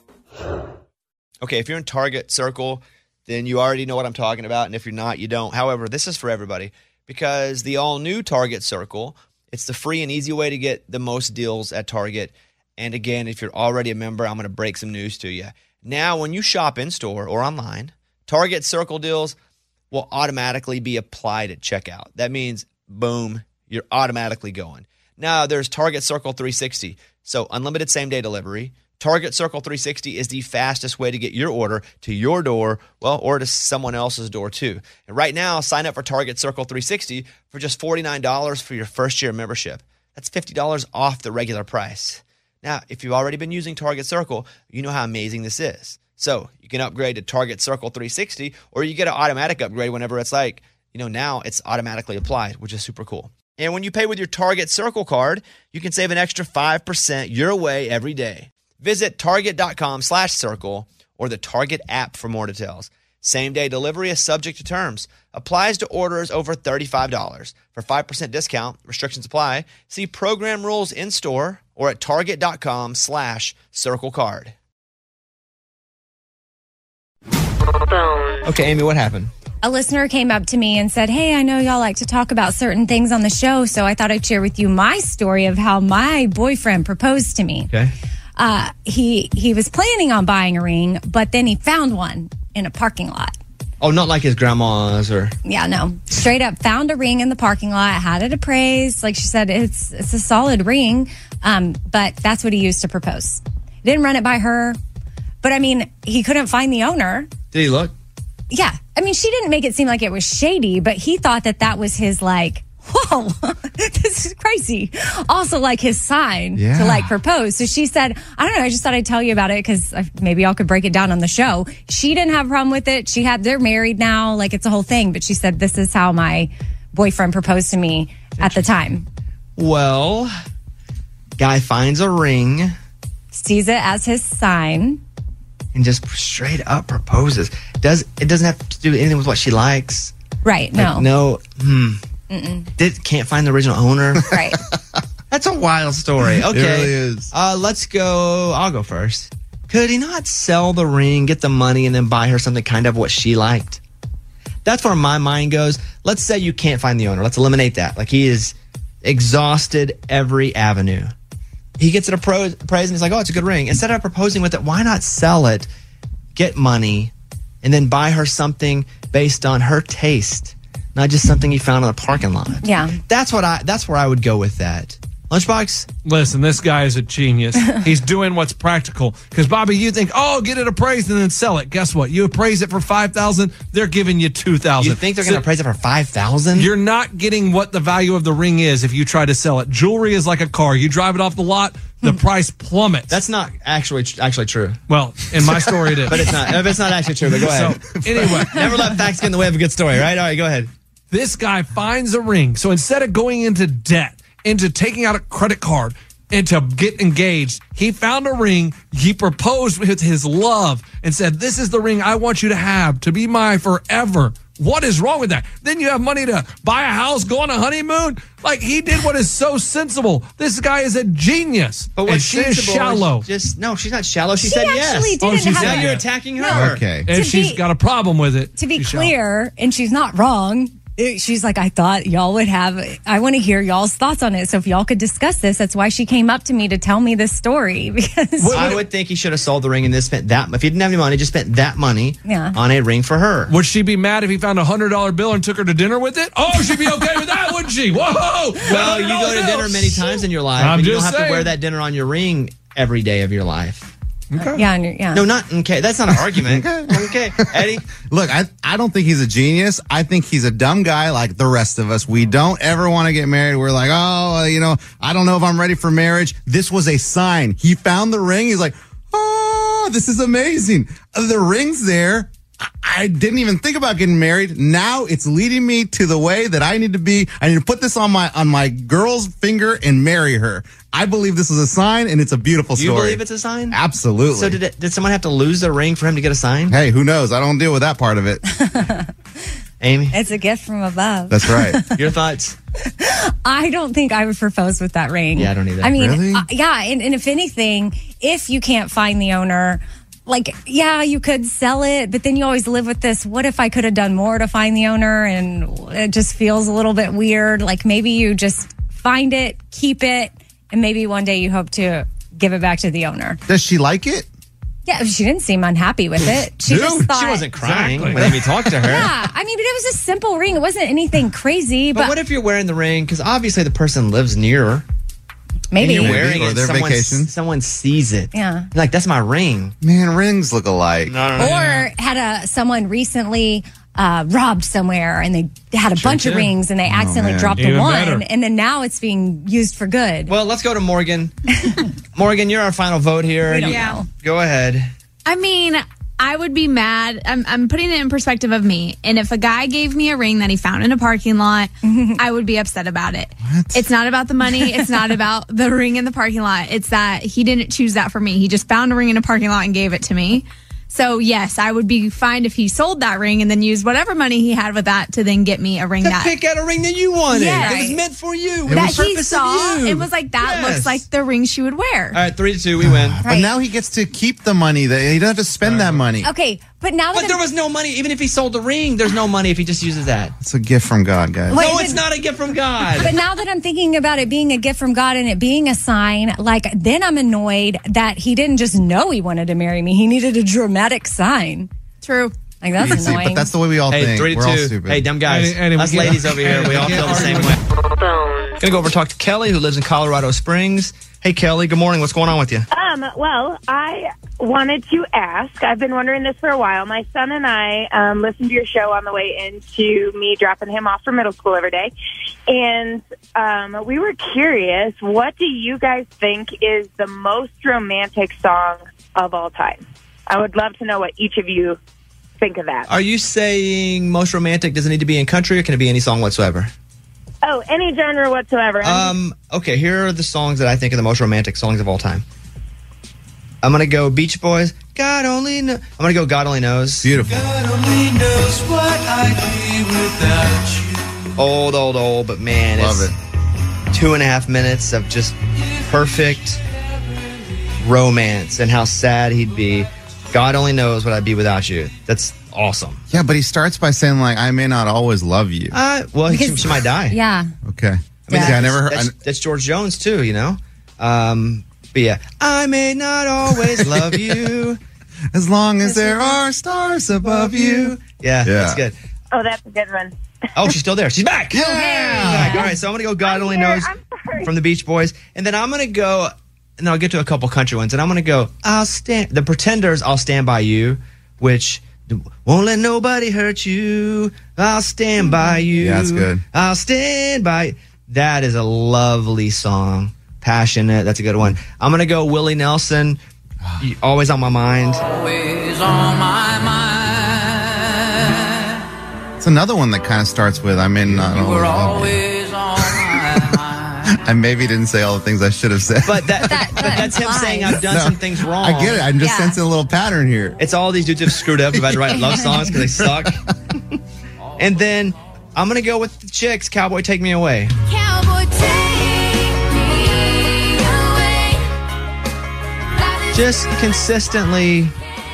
Speaker 1: Okay, if you're in Target Circle, then you already know what I'm talking about, and if you're not, you don't. However, this is for everybody because the all-new Target Circle, it's the free and easy way to get the most deals at Target. And again, if you're already a member, I'm going to break some news to you. Now, when you shop in-store or online, Target Circle deals will automatically be applied at checkout. That means, boom, you're automatically going. Now, there's Target Circle three sixty. So unlimited same-day delivery, Target Circle three sixty is the fastest way to get your order to your door, well, or to someone else's door too. And right now, sign up for Target Circle three sixty for just forty-nine dollars for your first year membership. That's fifty dollars off the regular price. Now, if you've already been using Target Circle, you know how amazing this is. So you can upgrade to Target Circle three sixty, or you get an automatic upgrade whenever it's like, you know, now it's automatically applied, which is super cool. And when you pay with your Target Circle card, you can save an extra five percent your way every day. Visit target.com slash circle or the Target app for more details. Same-day delivery is subject to terms. Applies to orders over thirty-five dollars. For five percent discount, restrictions apply. See program rules in-store or at target.com slash circle card.
Speaker 14: Okay, Amy, what happened?
Speaker 7: A listener came up to me and said, hey, I know y'all like to talk about certain things on the show, so I thought I'd share with you my story of how my boyfriend proposed to me.
Speaker 14: Okay.
Speaker 7: Uh, he he was planning on buying a ring, but then he found one in a parking lot.
Speaker 14: Oh, not like his grandma's or...
Speaker 7: Yeah, no. Straight up found a ring in the parking lot, had it appraised. Like she said, it's it's a solid ring, um, but that's what he used to propose. Didn't run it by her, but I mean, he couldn't find the owner.
Speaker 14: Did he look?
Speaker 7: Yeah. I mean, she didn't make it seem like it was shady, but he thought that that was his, like, whoa, this is crazy. Also, like, his sign
Speaker 6: Yeah.
Speaker 7: to, like, propose. So she said, I don't know, I just thought I'd tell you about it because maybe y'all could break it down on the show. She didn't have a problem with it. She had, they're married now. Like, it's a whole thing. But she said, this is how my boyfriend proposed to me at the time.
Speaker 14: Well, guy finds a ring.
Speaker 7: Sees it as his sign.
Speaker 14: And just straight up proposes. Does it doesn't have to do anything with what she likes.
Speaker 7: Right,
Speaker 14: Like,
Speaker 7: no.
Speaker 14: no. Hmm.
Speaker 7: Mm-mm.
Speaker 14: Did can't find the original owner.
Speaker 7: Right.
Speaker 14: That's a wild story. Okay.
Speaker 6: It really is.
Speaker 14: Uh, let's go. I'll go first. Could he not sell the ring, get the money, and then buy her something kind of what she liked? That's where my mind goes. Let's say you can't find the owner. Let's eliminate that. Like, he is exhausted every avenue. He gets it appraised and he's like, oh, it's a good ring. Instead of proposing with it, why not sell it, get money, and then buy her something based on her taste, not just something you found in a parking lot?
Speaker 7: Yeah.
Speaker 14: That's what I. That's where I would go with that. Lunchbox?
Speaker 8: Listen, this guy is a genius. He's doing what's practical. Because, Bobby, you think, oh, get it appraised and then sell it. Guess what? You appraise it for five thousand dollars, they're giving you two thousand dollars.
Speaker 14: You think they're going to appraise it for five thousand dollars?
Speaker 8: You're not getting what the value of the ring is if you try to sell it. Jewelry is like a car. You drive it off the lot, the price plummets.
Speaker 14: That's not actually actually true.
Speaker 8: Well, in my story it is.
Speaker 14: But it's not. If it's not actually true, but go ahead.
Speaker 8: So, anyway.
Speaker 14: Never let facts get in the way of a good story, right? All right, go ahead.
Speaker 8: This guy finds a ring. So instead of going into debt, into taking out a credit card, and to get engaged, he found a ring. He proposed with his love and said, this is the ring I want you to have to be mine forever. What is wrong with that? Then you have money to buy a house, go on a honeymoon. Like, he did what is so sensible. This guy is a genius.
Speaker 14: But
Speaker 8: and she is shallow.
Speaker 14: Just no, she's not shallow. She,
Speaker 7: She
Speaker 14: said
Speaker 7: actually
Speaker 14: yes.
Speaker 7: didn't
Speaker 14: oh, she's
Speaker 7: have
Speaker 14: now
Speaker 7: a-
Speaker 14: you're attacking her.
Speaker 7: No.
Speaker 6: Okay.
Speaker 8: And
Speaker 7: To
Speaker 8: she's
Speaker 7: be-
Speaker 8: got a problem with it.
Speaker 7: To be
Speaker 8: She's shallow.
Speaker 7: clear, and she's not wrong, it- she's like, I thought y'all would have, I want to hear y'all's thoughts on it. So if y'all could discuss this, that's why she came up to me to tell me this story. Because
Speaker 14: I would think he should have sold the ring and then spent that. If he didn't have any money, just spent that money
Speaker 7: Yeah.
Speaker 14: on a ring for her.
Speaker 8: Would she be mad if he found a hundred dollar bill and took her to dinner with it? Oh, she'd be okay with that, wouldn't she? Whoa!
Speaker 14: Well, you go to dinner many times in your life,
Speaker 8: I'm
Speaker 14: and you don't
Speaker 8: just
Speaker 14: have to wear
Speaker 8: saying.
Speaker 14: that dinner on your ring every day of your life.
Speaker 8: Okay.
Speaker 7: yeah, and you're- yeah.
Speaker 14: No, not okay. That's not an argument. Okay, Eddie.
Speaker 6: Look, I I don't think he's a genius. I think he's a dumb guy like the rest of us. We don't ever want to get married. We're like, oh, you know, I don't know if I'm ready for marriage. This was a sign. He found the ring. He's like, oh, this is amazing. The ring's there. I- I didn't even think about getting married. Now it's leading me to the way that I need to be. I need to put this on my on my girl's finger and marry her. I believe this is a sign, and it's a beautiful
Speaker 14: You
Speaker 6: story.
Speaker 14: believe it's a sign?
Speaker 6: Absolutely.
Speaker 14: So did it, did someone have to lose their ring for him to get a sign?
Speaker 6: Hey, who knows? I don't deal with that part of it.
Speaker 14: Amy,
Speaker 7: It's a gift from above.
Speaker 6: That's right.
Speaker 14: your thoughts?
Speaker 7: I don't think I would propose with that ring.
Speaker 14: Yeah, I don't either.
Speaker 7: I mean,
Speaker 6: Really?
Speaker 7: uh, yeah, and, and if anything, if you can't find the owner, like, yeah, you could sell it, but then you always live with this, what if I could have done more to find the owner? And it just feels a little bit weird. Like, maybe you just find it, keep it, and maybe one day you hope to give it back to the owner.
Speaker 6: Does she like it?
Speaker 7: Yeah, she didn't seem unhappy with it. She
Speaker 14: Dude,
Speaker 7: just thought,
Speaker 14: she wasn't crying
Speaker 8: Exactly.
Speaker 14: when Amy talked to her.
Speaker 7: Yeah, I mean, but it was a simple ring. It wasn't anything crazy.
Speaker 14: But
Speaker 7: But,
Speaker 14: what if you're wearing the ring? Because obviously the person lives near.
Speaker 7: Maybe.
Speaker 14: And you're
Speaker 6: Maybe,
Speaker 14: wearing
Speaker 6: or
Speaker 14: it.
Speaker 6: their
Speaker 14: Someone,
Speaker 6: vacation.
Speaker 14: someone sees it.
Speaker 7: Yeah.
Speaker 14: You're like, that's my ring.
Speaker 6: Man, rings look alike.
Speaker 14: No, no, no.
Speaker 7: Or had a someone recently uh, robbed somewhere and they had a
Speaker 14: Sure
Speaker 7: bunch of
Speaker 14: too.
Speaker 7: rings and they accidentally
Speaker 6: man.
Speaker 7: dropped
Speaker 8: Even
Speaker 7: the one,
Speaker 8: better.
Speaker 7: and then now it's being used for good.
Speaker 14: Well, let's go to Morgan. Morgan, you're our final vote here.
Speaker 7: We don't
Speaker 14: You-
Speaker 7: know.
Speaker 14: Go ahead.
Speaker 11: I mean, I would be mad. I'm, I'm putting it in perspective of me. And if a guy gave me a ring that he found in a parking lot, I would be upset about it.
Speaker 6: What?
Speaker 11: It's not about the money. It's not about the ring in the parking lot. It's that he didn't choose that for me. He just found a ring in a parking lot and gave it to me. So, yes, I would be fine if he sold that ring and then used whatever money he had with that to then get me a ring
Speaker 14: To
Speaker 11: that
Speaker 14: pick out a ring that you wanted.
Speaker 11: Yeah.
Speaker 14: It was meant for you.
Speaker 11: that
Speaker 14: the
Speaker 11: he
Speaker 14: purpose
Speaker 11: saw.
Speaker 14: of you.
Speaker 11: It was like, that
Speaker 14: Yes.
Speaker 11: looks like the ring she would wear.
Speaker 14: All right, three to two, we win.
Speaker 6: But now he gets to keep the money. That he doesn't have to spend that money.
Speaker 7: Okay, but now that
Speaker 14: But there was no money. Even if he sold the ring, there's no money if he just uses that.
Speaker 6: It's a gift from God, guys.
Speaker 7: Wait,
Speaker 14: no,
Speaker 7: but-
Speaker 14: it's not a gift from God.
Speaker 7: But now that I'm thinking about it being a gift from God and it being a sign, like then I'm annoyed that he didn't just know he wanted to marry me. He needed a dramatic sign.
Speaker 11: True.
Speaker 7: Like that's
Speaker 6: Easy,
Speaker 7: annoying.
Speaker 6: but that's the way we all
Speaker 14: Hey,
Speaker 6: think.
Speaker 14: three to
Speaker 6: We're all
Speaker 14: two.
Speaker 6: stupid.
Speaker 14: Hey, dumb guys.
Speaker 8: And- and
Speaker 14: Us
Speaker 8: we get-
Speaker 14: ladies over here,
Speaker 8: and
Speaker 14: we
Speaker 8: we
Speaker 14: all
Speaker 8: get
Speaker 14: feel the same way.
Speaker 8: arguments.
Speaker 14: Gonna go over and talk to Kelly, who lives in Colorado Springs. Hey, Kelly. Good morning. What's going on with you?
Speaker 10: Um, well, I wanted to ask. I've been wondering this for a while. My son and I um, listened to your show on the way into me dropping him off for middle school every day. And um, we were curious, what do you guys think is the most romantic song of all time? I would love to know what each of you think of that.
Speaker 14: Are you saying most romantic? Does it need to be in country, or can it be any song whatsoever?
Speaker 10: Oh, any genre whatsoever.
Speaker 14: Um. Okay. Here are the songs that I think are the most romantic songs of all time. I'm gonna go Beach Boys. God only knows. I'm gonna go God Only Knows.
Speaker 6: Beautiful.
Speaker 2: God only knows what I'd be without you.
Speaker 14: Old, old, old, but man,
Speaker 6: Love
Speaker 14: it's two and a half minutes of just perfect romance and how sad he'd be. God only knows what I'd be without you. That's awesome.
Speaker 6: Yeah, but he starts by saying like, "I may not always love you."
Speaker 14: Uh, well, she, she might die.
Speaker 7: yeah.
Speaker 6: Okay. I mean,
Speaker 7: Yeah.
Speaker 6: yeah, I never heard.
Speaker 14: That's, that's George Jones too, you know. Um, but yeah, I may not always love you.
Speaker 6: As long as there are stars above you.
Speaker 14: Yeah,
Speaker 6: Yeah.
Speaker 14: that's good.
Speaker 10: Oh, that's a good one.
Speaker 14: Oh, she's still there. She's back.
Speaker 6: Yeah.
Speaker 14: Back. All right, so I'm gonna go God Only
Speaker 10: here.
Speaker 14: Knows
Speaker 10: I'm sorry.
Speaker 14: from the Beach Boys, and then I'm gonna go, and then I'll get to a couple country ones, and I'm gonna go. I'll stand. The Pretenders. I'll stand by you, which won't let nobody hurt you. I'll stand by you.
Speaker 6: Yeah, that's good.
Speaker 14: I'll stand by. That is a lovely song. Passionate. That's a good one. I'm gonna go Willie Nelson. Always on my mind.
Speaker 2: Always on my mind.
Speaker 6: It's another one that kind of starts with, "I may not always
Speaker 2: We're
Speaker 6: love you."
Speaker 2: always on my mind.
Speaker 6: I maybe didn't say all the things I should have said.
Speaker 14: But that,
Speaker 7: That-
Speaker 14: but
Speaker 7: that
Speaker 14: that's him
Speaker 7: implies-
Speaker 14: saying I've done
Speaker 6: No,
Speaker 14: some things wrong.
Speaker 6: I get it. I'm just
Speaker 7: Yeah.
Speaker 6: sensing a little pattern here.
Speaker 14: It's all these dudes have screwed up. Who've had to write love songs because they suck. And then I'm gonna go with the chicks. Cowboy, Take Me Away.
Speaker 11: Cowboy, take me away.
Speaker 14: Just consistently,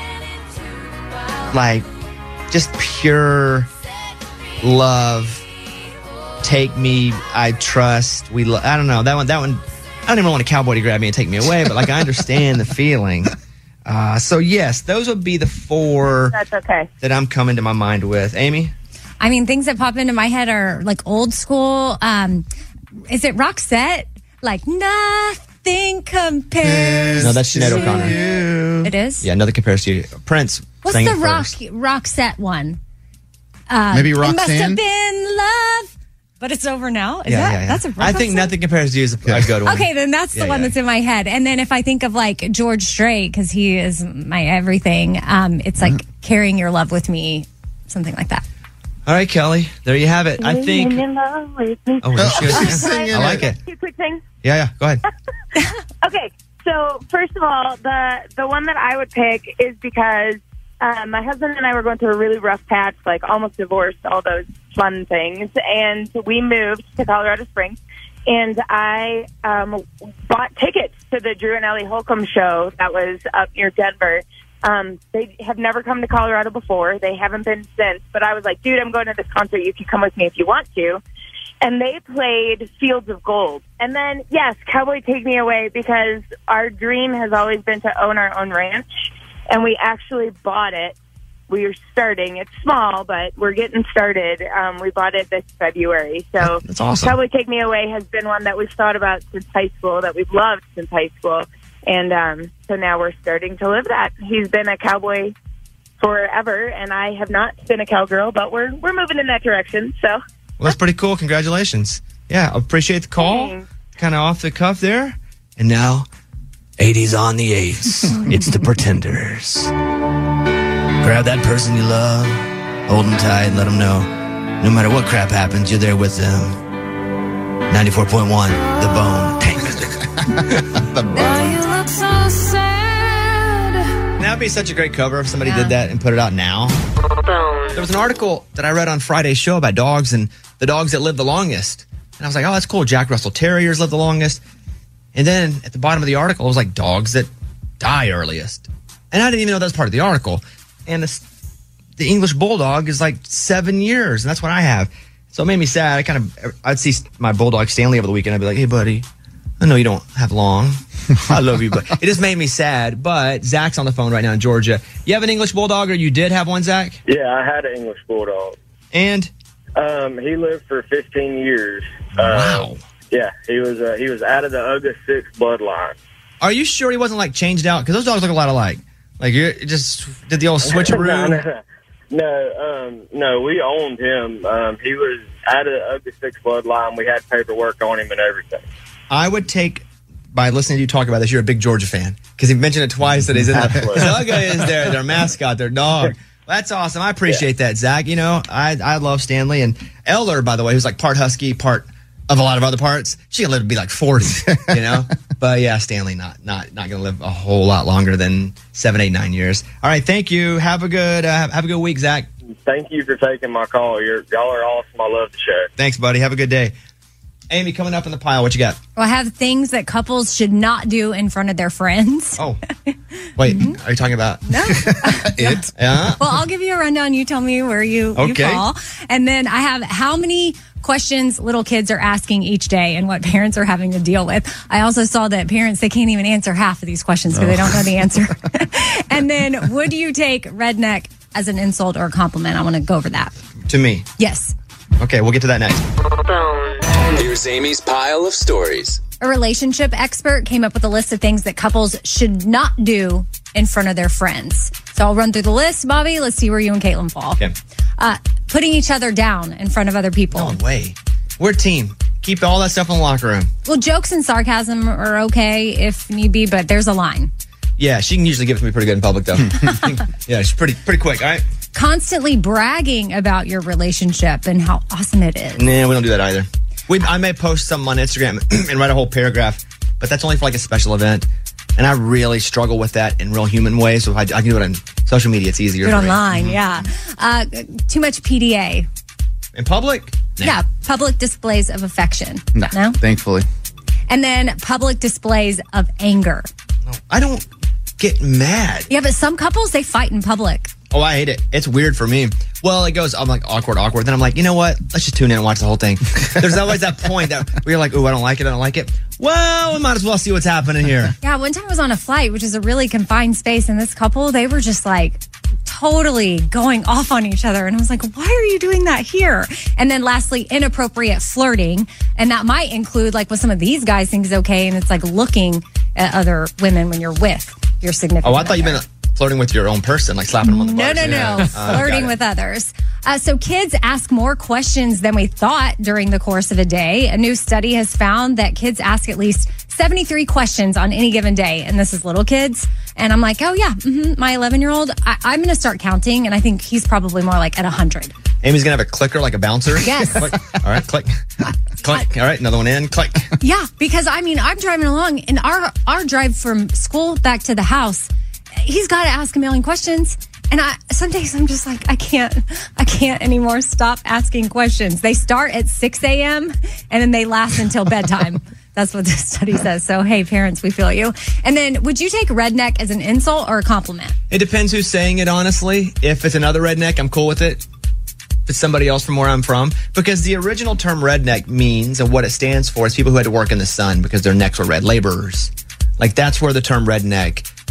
Speaker 14: like, just pure love. Take me, I trust. We, lo- I don't know that one. That one. I don't even want a cowboy to grab me and take me away, but like I understand the feeling. Uh, so yes, those would be the four
Speaker 10: That's okay.
Speaker 14: that I'm coming to my mind with. Amy.
Speaker 7: I mean, things that pop into my head are like old school. Um, is it Roxette? Like nothing compares.
Speaker 14: No, that's Sinead
Speaker 7: to
Speaker 14: O'Connor.
Speaker 7: you. It is.
Speaker 14: Yeah, another compares to you. Prince.
Speaker 7: What's
Speaker 14: sang
Speaker 7: the
Speaker 14: it
Speaker 7: rock
Speaker 14: first.
Speaker 7: Roxette one? Uh,
Speaker 6: Maybe
Speaker 7: It must have
Speaker 6: Roxanne?
Speaker 7: been love, but it's over now. Is
Speaker 14: Yeah,
Speaker 7: that
Speaker 14: yeah, yeah.
Speaker 7: that's a
Speaker 14: I think
Speaker 7: Roxette?
Speaker 14: nothing compares to you is a, a good one.
Speaker 7: Okay, then that's
Speaker 14: Yeah,
Speaker 7: the one
Speaker 14: yeah.
Speaker 7: that's in my head. And then if I think of like George Strait, because he is my everything, um, it's like
Speaker 14: Mm-hmm.
Speaker 7: carrying your love with me, something like that.
Speaker 14: All right, Kelly. There you have it. I think.
Speaker 10: In love with me.
Speaker 14: Oh, there she is.
Speaker 6: She's singing
Speaker 14: I like it.
Speaker 10: Two quick things.
Speaker 14: Yeah, yeah. Go ahead.
Speaker 10: Okay, so first of all, the the one that I would pick is because uh, my husband and I were going through a really rough patch, like almost divorced, all those fun things, and we moved to Colorado Springs, and I um, bought tickets to the Drew and Ellie Holcomb show that was up near Denver. Um, they have never come to Colorado before. They haven't been since. But I was like, dude, I'm going to this concert. You can come with me if you want to. And they played Fields of Gold. And then, yes, Cowboy Take Me Away, because our dream has always been to own our own ranch. And we actually bought it we are starting. It's small, but we're getting started. Um, we bought it this February. So
Speaker 14: That's awesome.
Speaker 10: Probably Take Me Away has been one that we've thought about since high school, that we've loved since high school. And um, so now we're starting to live that. He's been a cowboy forever, and I have not been a cowgirl, but we're we're moving in that direction. So
Speaker 14: Well, that's pretty cool. Congratulations. Yeah, appreciate the call. Kind of off the cuff there. And now, eighties on the eights. It's the Pretenders. Grab that person you love, hold them tight, and let them know no matter what crap happens, you're there with them. ninety-four point one, The Bone. The Bone.
Speaker 2: You look so sad.
Speaker 14: That'd be such a great cover if somebody did that and put it out now. There was an article that I read on Friday's show about dogs and the dogs that live the longest. And I was like, oh, that's cool. Jack Russell Terriers live the longest. And then at the bottom of the article, it was like dogs that die earliest. And I didn't even know that was part of the article. And the, the English Bulldog is like seven years. And that's what I have. So it made me sad. I kind of, I'd see my Bulldog Stanley over the weekend. I'd be like, hey, buddy, I know you don't have long. I love you, but it just made me sad. But Zach's on the phone right now in Georgia. You have an English Bulldog, or you did have one, Zach?
Speaker 15: Yeah, I had an English Bulldog.
Speaker 14: And?
Speaker 15: Um, he lived for fifteen years.
Speaker 14: Wow.
Speaker 15: Uh, yeah, he was uh, he was out of the Ugga six bloodline.
Speaker 14: Are you sure he wasn't like changed out? Because those dogs look a lot alike. Like you just did the old switcheroo.
Speaker 15: no, no, no, um, no, we owned him. Um, he was out of the Ugga six bloodline. We had paperwork on him and everything.
Speaker 14: I would take, by listening to you talk about this, you're a big Georgia fan. Because he mentioned it twice that he's in the Ugga is their, their mascot, their dog. That's awesome. I appreciate yeah. that, Zach. You know, I I love Stanley. And Eller, by the way, who's like part husky, part of a lot of other parts. She can live to be like forty, you know? But yeah, Stanley not not not going to live a whole lot longer than seven, eight, nine years. All right, thank you. Have a good uh, have a good week, Zach.
Speaker 15: Thank you for taking my call. You're, y'all are awesome. I love the show.
Speaker 14: Thanks, buddy. Have a good day. Amy, coming up in the pile, what you got?
Speaker 7: Well, I have things that couples should not do in front of their friends.
Speaker 14: Oh. Wait, are you talking about
Speaker 7: no.
Speaker 14: it? Yeah.
Speaker 7: Well, I'll give you a rundown. You tell me where you, you
Speaker 14: Okay.
Speaker 7: fall. And then I have how many questions little kids are asking each day and what parents are having to deal with. I also saw that parents, they can't even answer half of these questions because
Speaker 14: Oh.
Speaker 7: they don't know the answer. And then would you take redneck as an insult or a compliment? I want to go over that.
Speaker 14: To me.
Speaker 7: Yes.
Speaker 14: Okay, we'll get to that next.
Speaker 13: Here's Amy's pile of stories.
Speaker 7: A relationship expert came up with a list of things that couples should not do in front of their friends. So I'll run through the list, Bobby. Let's see where you and Caitlin fall.
Speaker 14: Okay.
Speaker 7: Uh, putting each other down in front of other people.
Speaker 14: No way. We're a team. Keep all that stuff in the locker room.
Speaker 7: Well, jokes and sarcasm are okay if need be, but there's a line.
Speaker 14: Yeah, she can usually give it to me pretty good in public, though. Yeah, she's pretty pretty quick, all right?
Speaker 7: Constantly bragging about your relationship and how awesome it is.
Speaker 14: Nah, we don't do that either. We, I may post something on Instagram and write a whole paragraph, but that's only for like a special event. And I really struggle with that in real human ways. So if I, I can do it on social media, it's easier.
Speaker 7: Do it
Speaker 14: for me.
Speaker 7: online, yeah. Uh, too much P D A.
Speaker 14: In public? Nah.
Speaker 7: Yeah, public displays of affection.
Speaker 6: Nah,
Speaker 7: No?
Speaker 6: thankfully.
Speaker 7: And then public displays of anger.
Speaker 14: I don't get mad.
Speaker 7: Yeah, but some couples, they fight in public.
Speaker 14: Oh, I hate it. It's weird for me. Well, it goes, I'm like, awkward, awkward. Then I'm like, you know what? Let's just tune in and watch the whole thing. There's always that point that where you're like, ooh, I don't like it, I don't like it. Well, we might as well see what's happening here.
Speaker 7: Yeah, one time I was on a flight, which is a really confined space, and this couple, they were just like totally going off on each other. And I was like, why are you doing that here? And then lastly, inappropriate flirting. And that might include like what some of these guys think is okay. And it's like looking at other women when you're with your significant
Speaker 14: Oh, I thought you meant flirting with your own person, like slapping them on the
Speaker 7: No,
Speaker 14: butt.
Speaker 7: no,
Speaker 14: Yeah.
Speaker 7: no.
Speaker 14: Uh, got
Speaker 7: Flirting
Speaker 14: it.
Speaker 7: with others. Uh, so kids ask more questions than we thought during the course of a day. A new study has found that kids ask at least seventy-three questions on any given day. And this is little kids. And I'm like, oh, yeah, mm-hmm, my eleven-year-old, I- I'm going to start counting. And I think he's probably more like at one hundred.
Speaker 14: Amy's going to have a clicker like a bouncer?
Speaker 7: Yes.
Speaker 14: Click. All right, click. Click. All right, another one in. Click.
Speaker 7: Yeah, because I mean, I'm driving along and our, our drive from school back to the house, he's got to ask a million questions. And I, some days I'm just like, I can't, I can't anymore stop asking questions. They start at six a.m. and then they last until bedtime. That's what this study says. So, hey, parents, we feel you. And then would you take redneck as an insult or a compliment?
Speaker 14: It depends who's saying it, honestly. If it's another redneck, I'm cool with it. If it's somebody else from where I'm from. Because the original term redneck means, and what it stands for, is people who had to work in the sun because their necks were red, laborers. Like, that's where the term redneck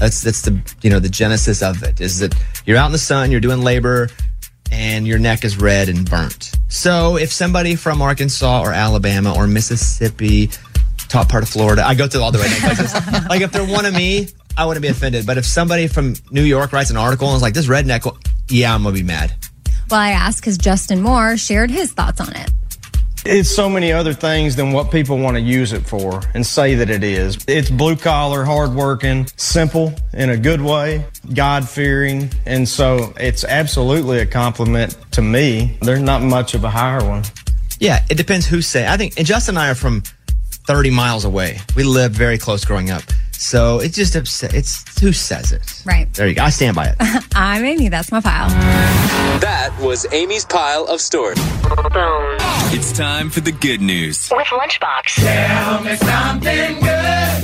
Speaker 14: That's that's the you know the genesis of it is that you're out in the sun, you're doing labor, and your neck is red and burnt. So if somebody from Arkansas or Alabama or Mississippi, top part of Florida, I go through all the redneck places. Like if they're one of me, I wouldn't be offended. But if somebody from New York writes an article and is like, this redneck, well, yeah, I'm gonna be mad.
Speaker 7: Well, I asked because Justin Moore shared his thoughts on it.
Speaker 16: It's so many other things than what people want to use it for and say that it is. It's blue collar, hardworking, simple in a good way, God fearing. And so it's absolutely a compliment to me. There's not much of a higher one.
Speaker 14: Yeah, it depends who's saying. I think, and Justin and I are from thirty miles away. We lived very close growing up. So it's just upset. It's who says it.
Speaker 7: Right.
Speaker 14: There you go. I stand by it.
Speaker 7: I'm Amy. That's my pile.
Speaker 13: That was Amy's pile of stories.
Speaker 17: It's time for the good news.
Speaker 3: With Lunchbox.
Speaker 2: Tell me something good.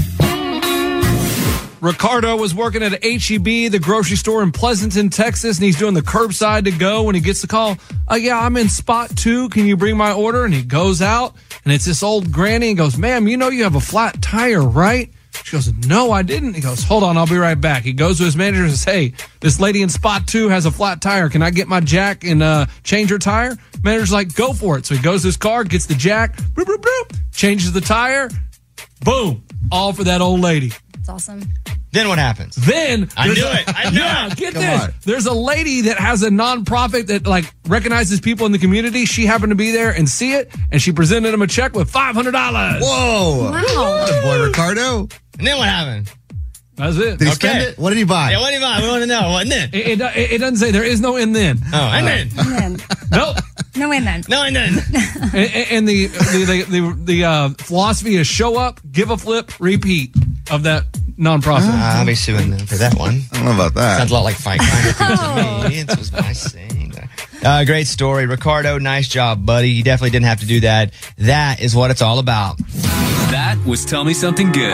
Speaker 8: Ricardo was working at H E B, the grocery store in Pleasanton, Texas, and he's doing the curbside to go when he gets the call. Oh, yeah, I'm in spot two. Can you bring my order? And he goes out, and it's this old granny and goes, ma'am, you know you have a flat tire, right? She goes, no, I didn't. He goes, hold on, I'll be right back. He goes to his manager and says, hey, this lady in spot two has a flat tire. Can I get my jack and uh, change her tire? Manager's like, go for it. So he goes to his car, gets the jack, boop, boop, boop, changes the tire. Boom. All for that old lady.
Speaker 7: That's awesome.
Speaker 14: Then what happens?
Speaker 8: Then
Speaker 14: I
Speaker 8: there's
Speaker 14: knew
Speaker 8: a-
Speaker 14: it. I knew
Speaker 8: yeah,
Speaker 14: it.
Speaker 8: get
Speaker 14: Come
Speaker 8: this.
Speaker 14: on.
Speaker 8: There's a lady that has a nonprofit that like recognizes people in the community. She happened to be there and see it, and she presented him a check with five hundred dollars.
Speaker 14: Whoa.
Speaker 7: Wow.
Speaker 6: Good boy, Ricardo.
Speaker 14: And then what happened?
Speaker 8: That's it.
Speaker 6: Did he
Speaker 14: Okay.
Speaker 6: spend it? What did he buy?
Speaker 14: Yeah, what do you buy? We want to know. What then?
Speaker 8: It, it, it, it doesn't say there is no and then.
Speaker 14: Oh, and then.
Speaker 7: And then,
Speaker 8: Nope.
Speaker 7: no and then.
Speaker 14: No, and then.
Speaker 8: and, and the the the, the, the uh, philosophy is show up, give a flip, repeat of that nonprofit.
Speaker 14: I'll be suing them for that one.
Speaker 6: I don't know about that.
Speaker 14: Sounds a lot like Fight Finder to me. It was my saying. Uh, great story. Ricardo, nice job, buddy. You definitely didn't have to do that. That is what it's all about.
Speaker 17: That was Tell Me Something Good.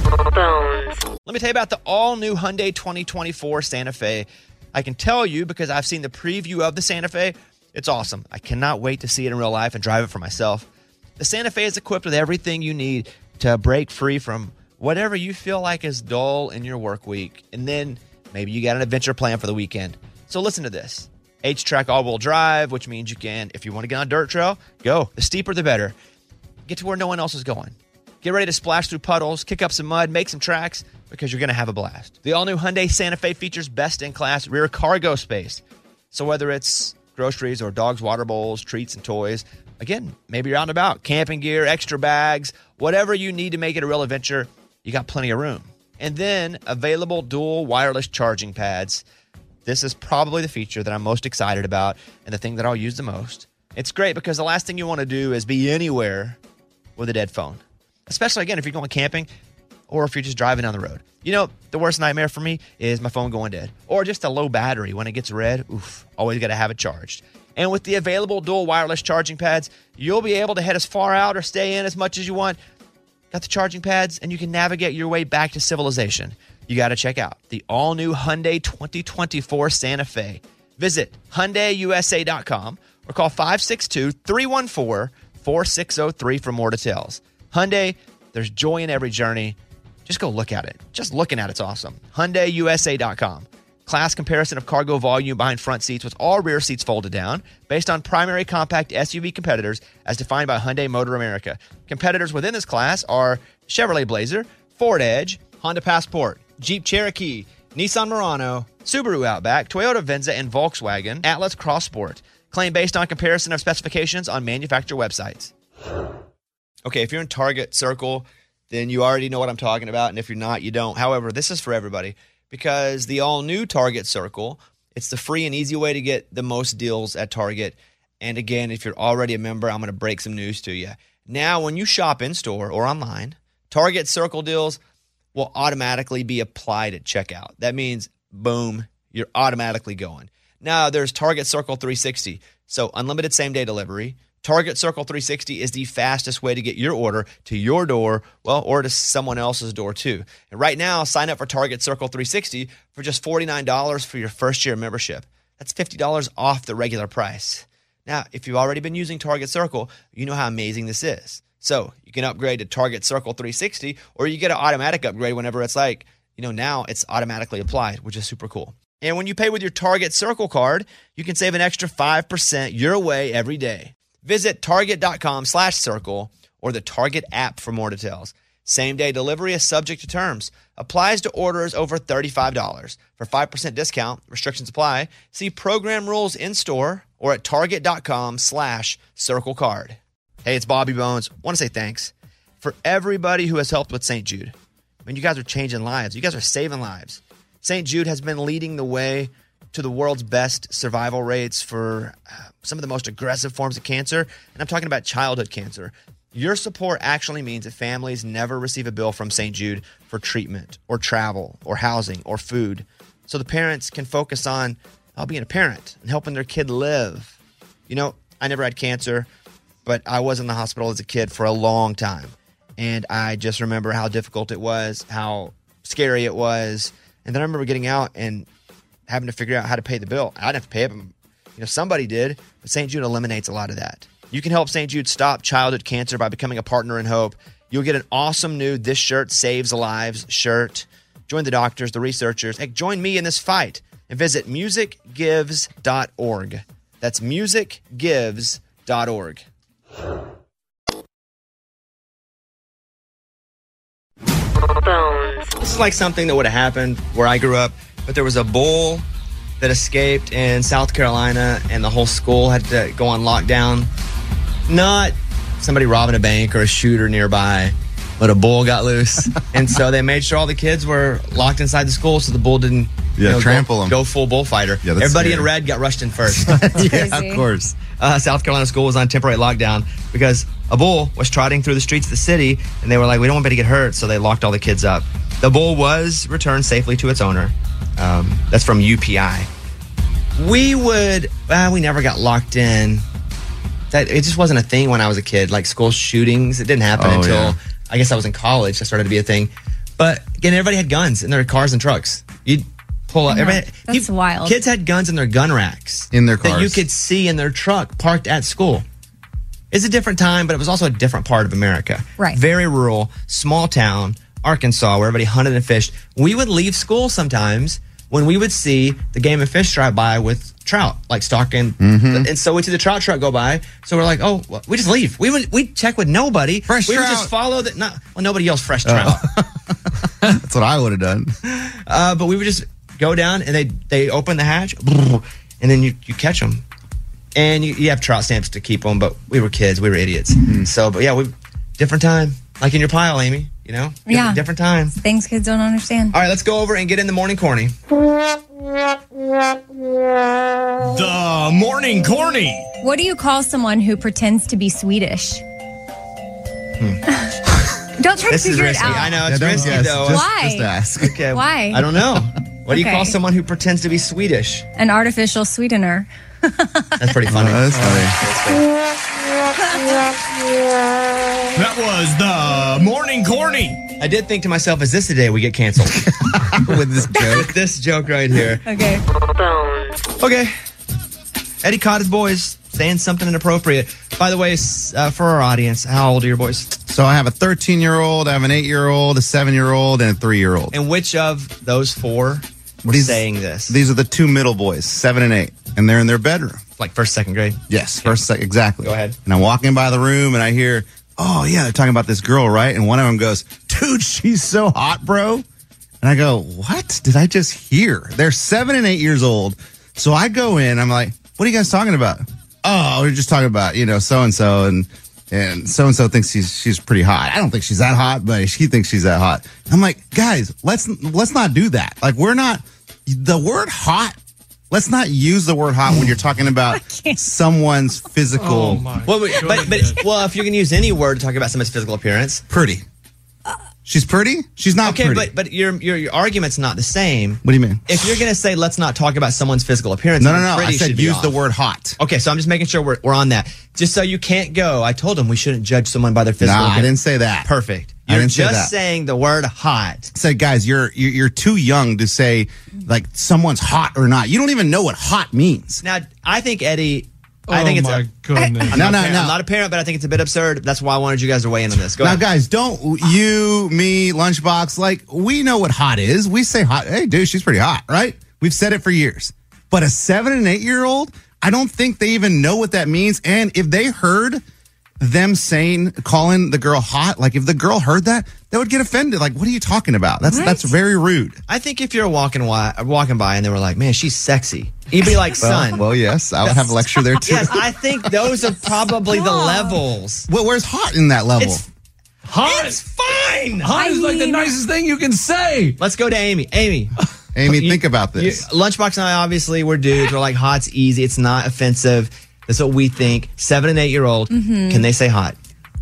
Speaker 1: Let me tell you about the all-new Hyundai twenty twenty-four Santa Fe. I can tell you because I've seen the preview of the Santa Fe. It's awesome. I cannot wait to see it in real life and drive it for myself. The Santa Fe is equipped with everything you need to break free from whatever you feel like is dull in your work week. And then maybe you got an adventure plan for the weekend. So listen to this. H-Track all-wheel drive, which means you can, if you want to get on a dirt trail, go. The steeper, the better. Get to where no one else is going. Get ready to splash through puddles, kick up some mud, make some tracks, because you're going to have a blast. The all-new Hyundai Santa Fe features best-in-class rear cargo space. So whether it's groceries or dogs' water bowls, treats, and toys, again, maybe you're out and about, camping gear, extra bags, whatever you need to make it a real adventure, you got plenty of room. And then available dual wireless charging pads. This is probably the feature that I'm most excited about and the thing that I'll use the most. It's great because the last thing you want to do is be anywhere with a dead phone, especially, again, if you're going camping or if you're just driving down the road. You know, the worst nightmare for me is my phone going dead or just a low battery. When it gets red, oof, always got to have it charged. And with the available dual wireless charging pads, you'll be able to head as far out or stay in as much as you want. Got the charging pads, and you can navigate your way back to civilization. You got to check out the all-new Hyundai twenty twenty-four Santa Fe. Visit Hyundai U S A dot com or call five six two, three one four, four six zero three for more details. Hyundai, there's joy in every journey. Just go look at it. Just looking at it's awesome. Hyundai U S A dot com. Class comparison of cargo volume behind front seats with all rear seats folded down based on primary compact S U V competitors as defined by Hyundai Motor America. Competitors within this class are Chevrolet Blazer, Ford Edge, Honda Passport, Jeep Cherokee, Nissan Murano, Subaru Outback, Toyota Venza, and Volkswagen Atlas Cross Sport. Claim based on comparison of specifications on manufacturer websites. Okay, if you're in Target Circle, then you already know what I'm talking about, and if you're not, you don't. However, this is for everybody because the all-new Target Circle, it's the free and easy way to get the most deals at Target. And again, if you're already a member, I'm going to break some news to you. Now, when you shop in-store or online, Target Circle deals will automatically be applied at checkout. That means, boom, you're automatically going. Now, there's Target Circle three sixty, so unlimited same-day delivery. Target Circle three sixty is the fastest way to get your order to your door, well, or to someone else's door too. And right now, sign up for Target Circle three sixty for just forty-nine dollars for your first year membership. That's fifty dollars off the regular price. Now, if you've already been using Target Circle, you know how amazing this is. So you can upgrade to Target Circle three sixty, or you get an automatic upgrade whenever it's like you know, now it's automatically applied, which is super cool. And when you pay with your Target Circle card, you can save an extra five percent your way every day. Visit target.com slash circle or the Target app for more details. Same-day delivery is subject to terms. Applies to orders over thirty-five dollars. For five percent discount, restrictions apply. See program rules in-store or at target.com slash circle card. Hey, it's Bobby Bones. I want to say thanks for everybody who has helped with Saint Jude. I mean, you guys are changing lives. You guys are saving lives. Saint Jude has been leading the way to the world's best survival rates for uh, some of the most aggressive forms of cancer, and I'm talking about childhood cancer. Your support actually means that families never receive a bill from Saint Jude for treatment or travel or housing or food, so the parents can focus on uh, being a parent and helping their kid live. You know, I never had cancer, but I was in the hospital as a kid for a long time, and I just remember how difficult it was, how scary it was, and then I remember getting out and having to figure out how to pay the bill. I didn't have to pay it, but you know, somebody did, but Saint Jude eliminates a lot of that. You can help Saint Jude stop childhood cancer by becoming a partner in hope. You'll get an awesome new This Shirt Saves Lives shirt. Join the doctors, the researchers. Hey, join me in this fight and visit music gives dot org. That's music gives dot org. This is like something that would have happened where I grew up, but there was a bull that escaped in South Carolina and the whole school had to go on lockdown. Not somebody robbing a bank or a shooter nearby, but a bull got loose. And so they made sure all the kids were locked inside the school so the bull didn't
Speaker 6: Yeah,
Speaker 1: you know,
Speaker 6: trample
Speaker 1: go,
Speaker 6: them.
Speaker 1: go full bullfighter.
Speaker 6: Yeah, that's
Speaker 1: Everybody
Speaker 6: scary.
Speaker 1: in red got rushed in first.
Speaker 6: Yeah, of course.
Speaker 1: Uh, South Carolina school was on temporary lockdown because a bull was trotting through the streets of the city, and they were like, we don't want anybody to get hurt, so they locked all the kids up. The bull was returned safely to its owner. Um, that's from U P I. We would, well, we never got locked in. That it just wasn't a thing when I was a kid. Like school shootings, it didn't happen
Speaker 6: Oh,
Speaker 1: until
Speaker 6: yeah.
Speaker 1: I guess I was in college. That started to be a thing. But again, everybody had guns in their cars and trucks. You'd pull up.
Speaker 7: I know.
Speaker 1: Everybody,
Speaker 7: That's
Speaker 1: you-
Speaker 7: wild.
Speaker 1: Kids had guns in their gun racks
Speaker 6: In their
Speaker 1: that you
Speaker 6: cars.
Speaker 1: could see in their truck parked at school. It's a different time, but it was also a different part of America.
Speaker 7: Right.
Speaker 1: Very rural, small town, Arkansas, where everybody hunted and fished. We would leave school sometimes when we would see the Game and Fish drive by with trout, like stalking.
Speaker 6: Mhm.
Speaker 1: And so we see the trout truck go by. So we're like, oh, well, we just leave. We would we check with nobody.
Speaker 6: Fresh
Speaker 1: we would
Speaker 6: trout.
Speaker 1: just follow that. Not well, nobody yells fresh trout.
Speaker 6: That's what I would have done.
Speaker 1: Uh, but we would just go down and they they open the hatch, and then you, you catch them. And you, you have trout stamps to keep them, but we were kids, we were idiots. So, but yeah, we different time, like in your pile, Amy. You know, different,
Speaker 7: Yeah.
Speaker 1: different time.
Speaker 7: Things kids don't understand.
Speaker 1: All right, let's go over and get in the morning corny.
Speaker 9: The morning corny.
Speaker 7: What do you call someone who pretends to be Swedish? Don't try
Speaker 1: This
Speaker 7: to
Speaker 1: is
Speaker 7: figure it
Speaker 1: risky.
Speaker 7: out.
Speaker 1: I know it's
Speaker 6: Yeah, don't
Speaker 1: risky
Speaker 6: guess.
Speaker 1: though.
Speaker 6: Just-
Speaker 7: Why?
Speaker 6: just ask.
Speaker 1: Okay.
Speaker 7: Why?
Speaker 1: I don't know. What do you
Speaker 7: Okay.
Speaker 1: call someone who pretends to be Swedish?
Speaker 7: An artificial sweetener.
Speaker 1: That's pretty funny.
Speaker 6: Oh, that's funny.
Speaker 9: That was the morning corny.
Speaker 1: I did think to myself, is this the day we get canceled?
Speaker 6: With this joke.
Speaker 1: With this joke right here.
Speaker 7: Okay.
Speaker 1: Okay. Eddie caught his boys saying something inappropriate. By the way, s- uh, for our audience, how old are your boys?
Speaker 6: So I have a thirteen-year-old, I have an eight-year-old, a seven-year-old, and a three-year-old.
Speaker 1: And which of those four were
Speaker 6: These-
Speaker 1: saying this?
Speaker 6: These are the two middle boys, seven and eight, and they're in their bedroom.
Speaker 1: Like first, second grade?
Speaker 6: Yes, first, sec- exactly.
Speaker 1: Go ahead.
Speaker 6: And I'm walking by the room, and I hear, oh, yeah, they're talking about this girl, right? And one of them goes, dude, she's so hot, bro. And I go, what did I just hear? They're seven and eight years old. So I go in, I'm like, what are you guys talking about? Oh, we're just talking about, you know, so-and-so, and and so-and-so thinks she's she's pretty hot. I don't think she's that hot, but she thinks she's that hot. I'm like, guys, let's let's not do that. Like, we're not, the word hot, let's not use the word hot when you're talking about someone's physical.
Speaker 8: Oh my.
Speaker 1: Well, but, but, but well, if you can use any word to talk about someone's physical appearance.
Speaker 6: Pretty. She's pretty? She's not
Speaker 1: Okay,
Speaker 6: pretty.
Speaker 1: but but your, your your argument's not the same.
Speaker 6: What do you mean?
Speaker 1: If you're going to say, let's not talk about someone's physical appearance.
Speaker 6: No, no,
Speaker 1: then
Speaker 6: no. I
Speaker 1: pretty
Speaker 6: said
Speaker 1: should be
Speaker 6: use
Speaker 1: off.
Speaker 6: the word hot.
Speaker 1: Okay, so I'm just making sure we're, we're on that. Just so you can't go, I told him we shouldn't judge someone by their physical
Speaker 6: Nah, I
Speaker 1: appearance.
Speaker 6: didn't say that.
Speaker 1: Perfect.
Speaker 6: I
Speaker 1: You're
Speaker 6: didn't say
Speaker 1: just
Speaker 6: that.
Speaker 1: saying the word hot.
Speaker 6: Said, guys, you're, you're you're too young to say like someone's hot or not. You don't even know what hot means.
Speaker 1: Now, I think Eddie
Speaker 14: I think
Speaker 8: Oh,
Speaker 14: it's
Speaker 8: my
Speaker 14: a,
Speaker 8: goodness.
Speaker 14: I'm
Speaker 6: No,
Speaker 14: not
Speaker 6: no,
Speaker 14: a parent,
Speaker 6: no.
Speaker 14: I'm not a parent, but I think it's a bit absurd. That's why I wanted you guys to weigh in on this. Go
Speaker 6: Now,
Speaker 14: ahead.
Speaker 6: guys, don't you, me, Lunchbox, like, we know what hot is. We say hot. Hey, dude, she's pretty hot, right? We've said it for years. But a seven and eight year old, I don't think they even know what that means. And if they heard them saying, calling the girl hot, like if the girl heard that, they would get offended. Like, what are you talking about? That's
Speaker 7: Right.
Speaker 6: that's very rude.
Speaker 14: I think if you're walking wi- walking by and they were like, "Man, she's sexy," you'd be like, "Son."
Speaker 6: Well, well, yes, I would have a lecture there too.
Speaker 14: Yes, I think those are probably the levels.
Speaker 6: Well, where's hot in that level?
Speaker 14: It's
Speaker 8: Hot.
Speaker 14: It's fine.
Speaker 8: Hot
Speaker 7: I
Speaker 8: is like the
Speaker 7: mean-
Speaker 8: nicest thing you can say.
Speaker 14: Let's go to Amy. Amy.
Speaker 6: Amy,
Speaker 14: You-
Speaker 6: think about
Speaker 14: you-
Speaker 6: this.
Speaker 14: Lunchbox and I, obviously, we're dudes. We're like, hot's easy. It's not offensive. That's what we think. Seven and eight year old,
Speaker 7: Mm-hmm.
Speaker 14: can they say hot?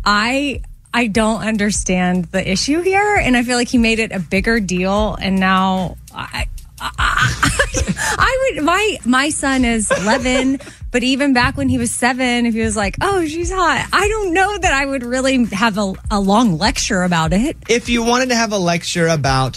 Speaker 7: I I don't understand the issue here, and I feel like he made it a bigger deal, and now I I, I, I would my my son is eleven, but even back when he was seven, if he was like, "Oh, she's hot," I don't know that I would really have a, a long lecture about it.
Speaker 14: If you wanted to have a lecture about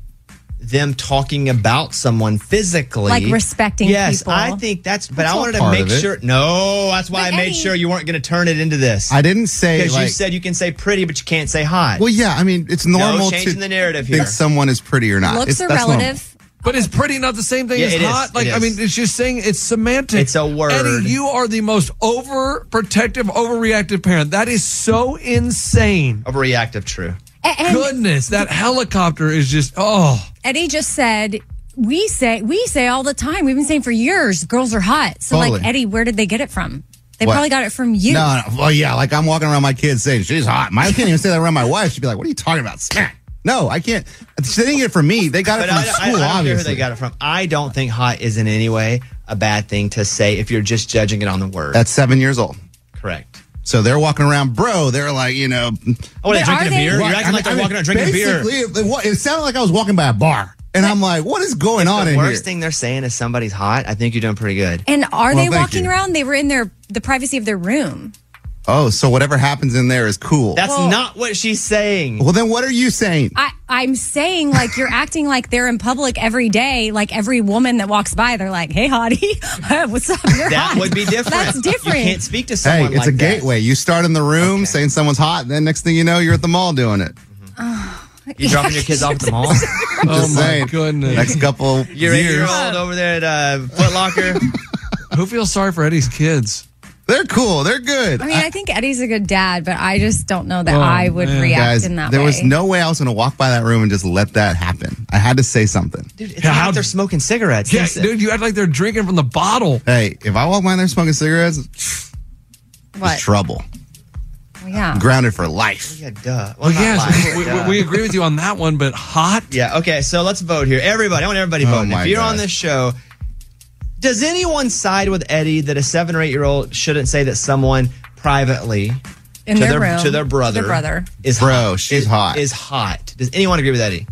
Speaker 14: them talking about someone physically,
Speaker 7: Like respecting
Speaker 14: yes,
Speaker 7: people.
Speaker 14: I think that's. But
Speaker 6: That's
Speaker 14: I
Speaker 6: all
Speaker 14: wanted to
Speaker 6: part
Speaker 14: make
Speaker 6: of it.
Speaker 14: sure. No, that's why
Speaker 7: But
Speaker 14: I made
Speaker 7: Eddie-
Speaker 14: sure you weren't going to turn it into this.
Speaker 6: I didn't say
Speaker 14: Because you
Speaker 6: like.
Speaker 14: said you can say pretty, but you can't say hot.
Speaker 6: Well, yeah, I mean, it's normal to
Speaker 14: changing the narrative
Speaker 6: think
Speaker 14: here.
Speaker 6: someone is pretty or not.
Speaker 7: Looks
Speaker 6: It's,
Speaker 7: are
Speaker 6: that's normal.
Speaker 7: relative.
Speaker 8: But is pretty not the same thing
Speaker 14: Yeah,
Speaker 8: as
Speaker 14: it is.
Speaker 8: hot? Like,
Speaker 14: It
Speaker 8: I
Speaker 14: is.
Speaker 8: mean, it's just saying it's semantic.
Speaker 14: It's a word.
Speaker 8: Eddie, you are the most overprotective, overreactive parent. That is so insane.
Speaker 14: Overreactive, true.
Speaker 7: A- And
Speaker 8: Goodness, that helicopter is just, oh.
Speaker 7: Eddie just said. We say we say all the time. We've been saying for years, girls are hot. So,
Speaker 6: Totally.
Speaker 7: like Eddie, where did they get it from? They
Speaker 6: What?
Speaker 7: probably got it from you.
Speaker 6: No, no, well, yeah, like I'm walking around my kids saying she's hot. My, I can't even say that around my wife. She'd be like, "What are you talking about?" Smack. No, I can't. They didn't get it from me. They got it
Speaker 14: But
Speaker 6: from
Speaker 14: I,
Speaker 6: the
Speaker 14: I, I
Speaker 6: school,
Speaker 14: don't care who
Speaker 6: obviously.
Speaker 14: they got it from. I don't think hot is in any way a bad thing to say if you're just judging it on the word.
Speaker 6: That's seven years old.
Speaker 14: correct.
Speaker 6: So they're walking around, bro. They're like, you know,
Speaker 14: Oh, they're
Speaker 7: But
Speaker 14: drinking
Speaker 7: are
Speaker 14: a
Speaker 7: they-
Speaker 14: beer. You're
Speaker 6: Right,
Speaker 14: acting
Speaker 6: I
Speaker 14: like they're
Speaker 6: mean,
Speaker 14: walking around drinking a beer.
Speaker 6: basically, It, it, it sounded like I was walking by a bar, and I'm like, what is going on
Speaker 14: The
Speaker 6: in
Speaker 14: worst
Speaker 6: here?
Speaker 14: thing they're saying is somebody's hot. I think you're doing pretty good.
Speaker 7: And are
Speaker 6: Well,
Speaker 7: they
Speaker 6: thank
Speaker 7: walking
Speaker 6: you.
Speaker 7: around? They were in their the privacy of their room.
Speaker 6: Oh, so whatever happens in there is cool.
Speaker 14: That's
Speaker 7: Well-
Speaker 14: not what she's saying.
Speaker 6: well, then what are you saying?
Speaker 7: I, I'm saying like you're acting like they're in public every day. Like every woman that walks by, they're like, "Hey, hottie, what's up?" You're
Speaker 14: That
Speaker 7: hot."
Speaker 14: would be different.
Speaker 7: That's different.
Speaker 14: You can't speak to
Speaker 6: Hey,
Speaker 14: someone
Speaker 6: it's
Speaker 14: like
Speaker 6: a
Speaker 14: that.
Speaker 6: gateway. You start in the room
Speaker 14: Okay.
Speaker 6: saying someone's hot, and then next thing you know, you're at the mall doing it.
Speaker 14: You dropping your kids off at the mall?
Speaker 6: I'm
Speaker 8: Oh,
Speaker 6: just
Speaker 8: my
Speaker 6: saying.
Speaker 8: goodness.
Speaker 6: Next couple
Speaker 14: Your
Speaker 6: years,
Speaker 14: eight-year-old over there at uh, Foot Locker.
Speaker 8: Who feels sorry for Eddie's kids?
Speaker 6: they're cool. They're good.
Speaker 7: I mean, I think Eddie's a good dad, but I just don't know that
Speaker 8: Oh,
Speaker 7: I would
Speaker 8: man.
Speaker 7: react
Speaker 6: Guys,
Speaker 7: in that
Speaker 6: there
Speaker 7: way.
Speaker 6: was no way I was going to walk by that room and just let that happen. I had to say something.
Speaker 14: Dude, it's
Speaker 8: Yeah,
Speaker 14: not
Speaker 8: how-
Speaker 14: like they're smoking cigarettes.
Speaker 8: Yeah,
Speaker 14: It's-
Speaker 8: dude, you act like they're drinking from the bottle.
Speaker 6: Hey, if I walk by there smoking cigarettes,
Speaker 7: What?
Speaker 6: it's trouble.
Speaker 7: Well, yeah.
Speaker 6: Grounded for life.
Speaker 14: Yeah, duh.
Speaker 8: Well,
Speaker 14: not
Speaker 8: yes,
Speaker 14: lying,
Speaker 8: we,
Speaker 14: duh.
Speaker 8: we, we agree with you on that one, but hot?
Speaker 14: Yeah, okay, so let's vote here. Everybody, I want everybody
Speaker 6: Oh,
Speaker 14: voting.
Speaker 6: my
Speaker 14: If you're
Speaker 6: gosh.
Speaker 14: on this show, does anyone side with Eddie that a seven or eight year old shouldn't say that someone privately
Speaker 7: In
Speaker 14: to
Speaker 7: their
Speaker 14: their
Speaker 7: room,
Speaker 14: to their brother,
Speaker 7: their brother.
Speaker 14: is
Speaker 6: Bro,
Speaker 14: hot,
Speaker 6: she's
Speaker 14: is,
Speaker 6: hot.
Speaker 14: is hot? Does anyone agree with Eddie?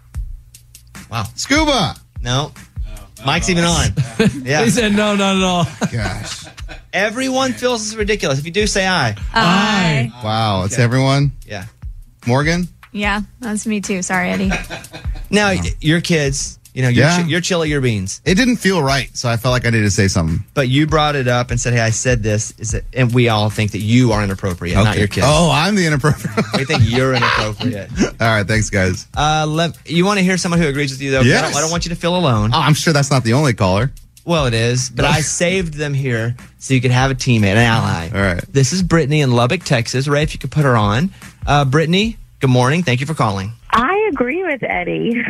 Speaker 14: Wow,
Speaker 6: Scuba.
Speaker 14: no. Mike's even on. Yeah,
Speaker 8: He said no, not at all.
Speaker 6: Gosh.
Speaker 14: everyone feels it's ridiculous. If you do, say aye.
Speaker 7: I
Speaker 6: Wow, it's everyone.
Speaker 14: Yeah.
Speaker 6: Morgan?
Speaker 11: Yeah, that's me too. Sorry, Eddie.
Speaker 14: Now your kids, you know, you're,
Speaker 6: Yeah.
Speaker 14: chi- you're chill at your beans.
Speaker 6: It didn't feel right, so I felt like I needed to say something.
Speaker 14: But you brought it up and said, "Hey, I said this," is it, and we all think that you are inappropriate, not your kids.
Speaker 6: Oh, I'm the inappropriate.
Speaker 14: We think you're inappropriate.
Speaker 6: All right, thanks, guys.
Speaker 14: Uh, let, you want to hear someone who agrees with you, though? 'Cause I,
Speaker 6: Yes.
Speaker 14: don't, I don't want you to feel alone.
Speaker 6: Oh, I'm sure that's not the only caller.
Speaker 14: Well, it is, but I saved them here so you could have a teammate, an ally.
Speaker 6: All right.
Speaker 14: This is Brittany in Lubbock, Texas. Ray, if you could put her on. Uh, Brittany, good morning. Thank you for calling.
Speaker 10: I agree with Eddie.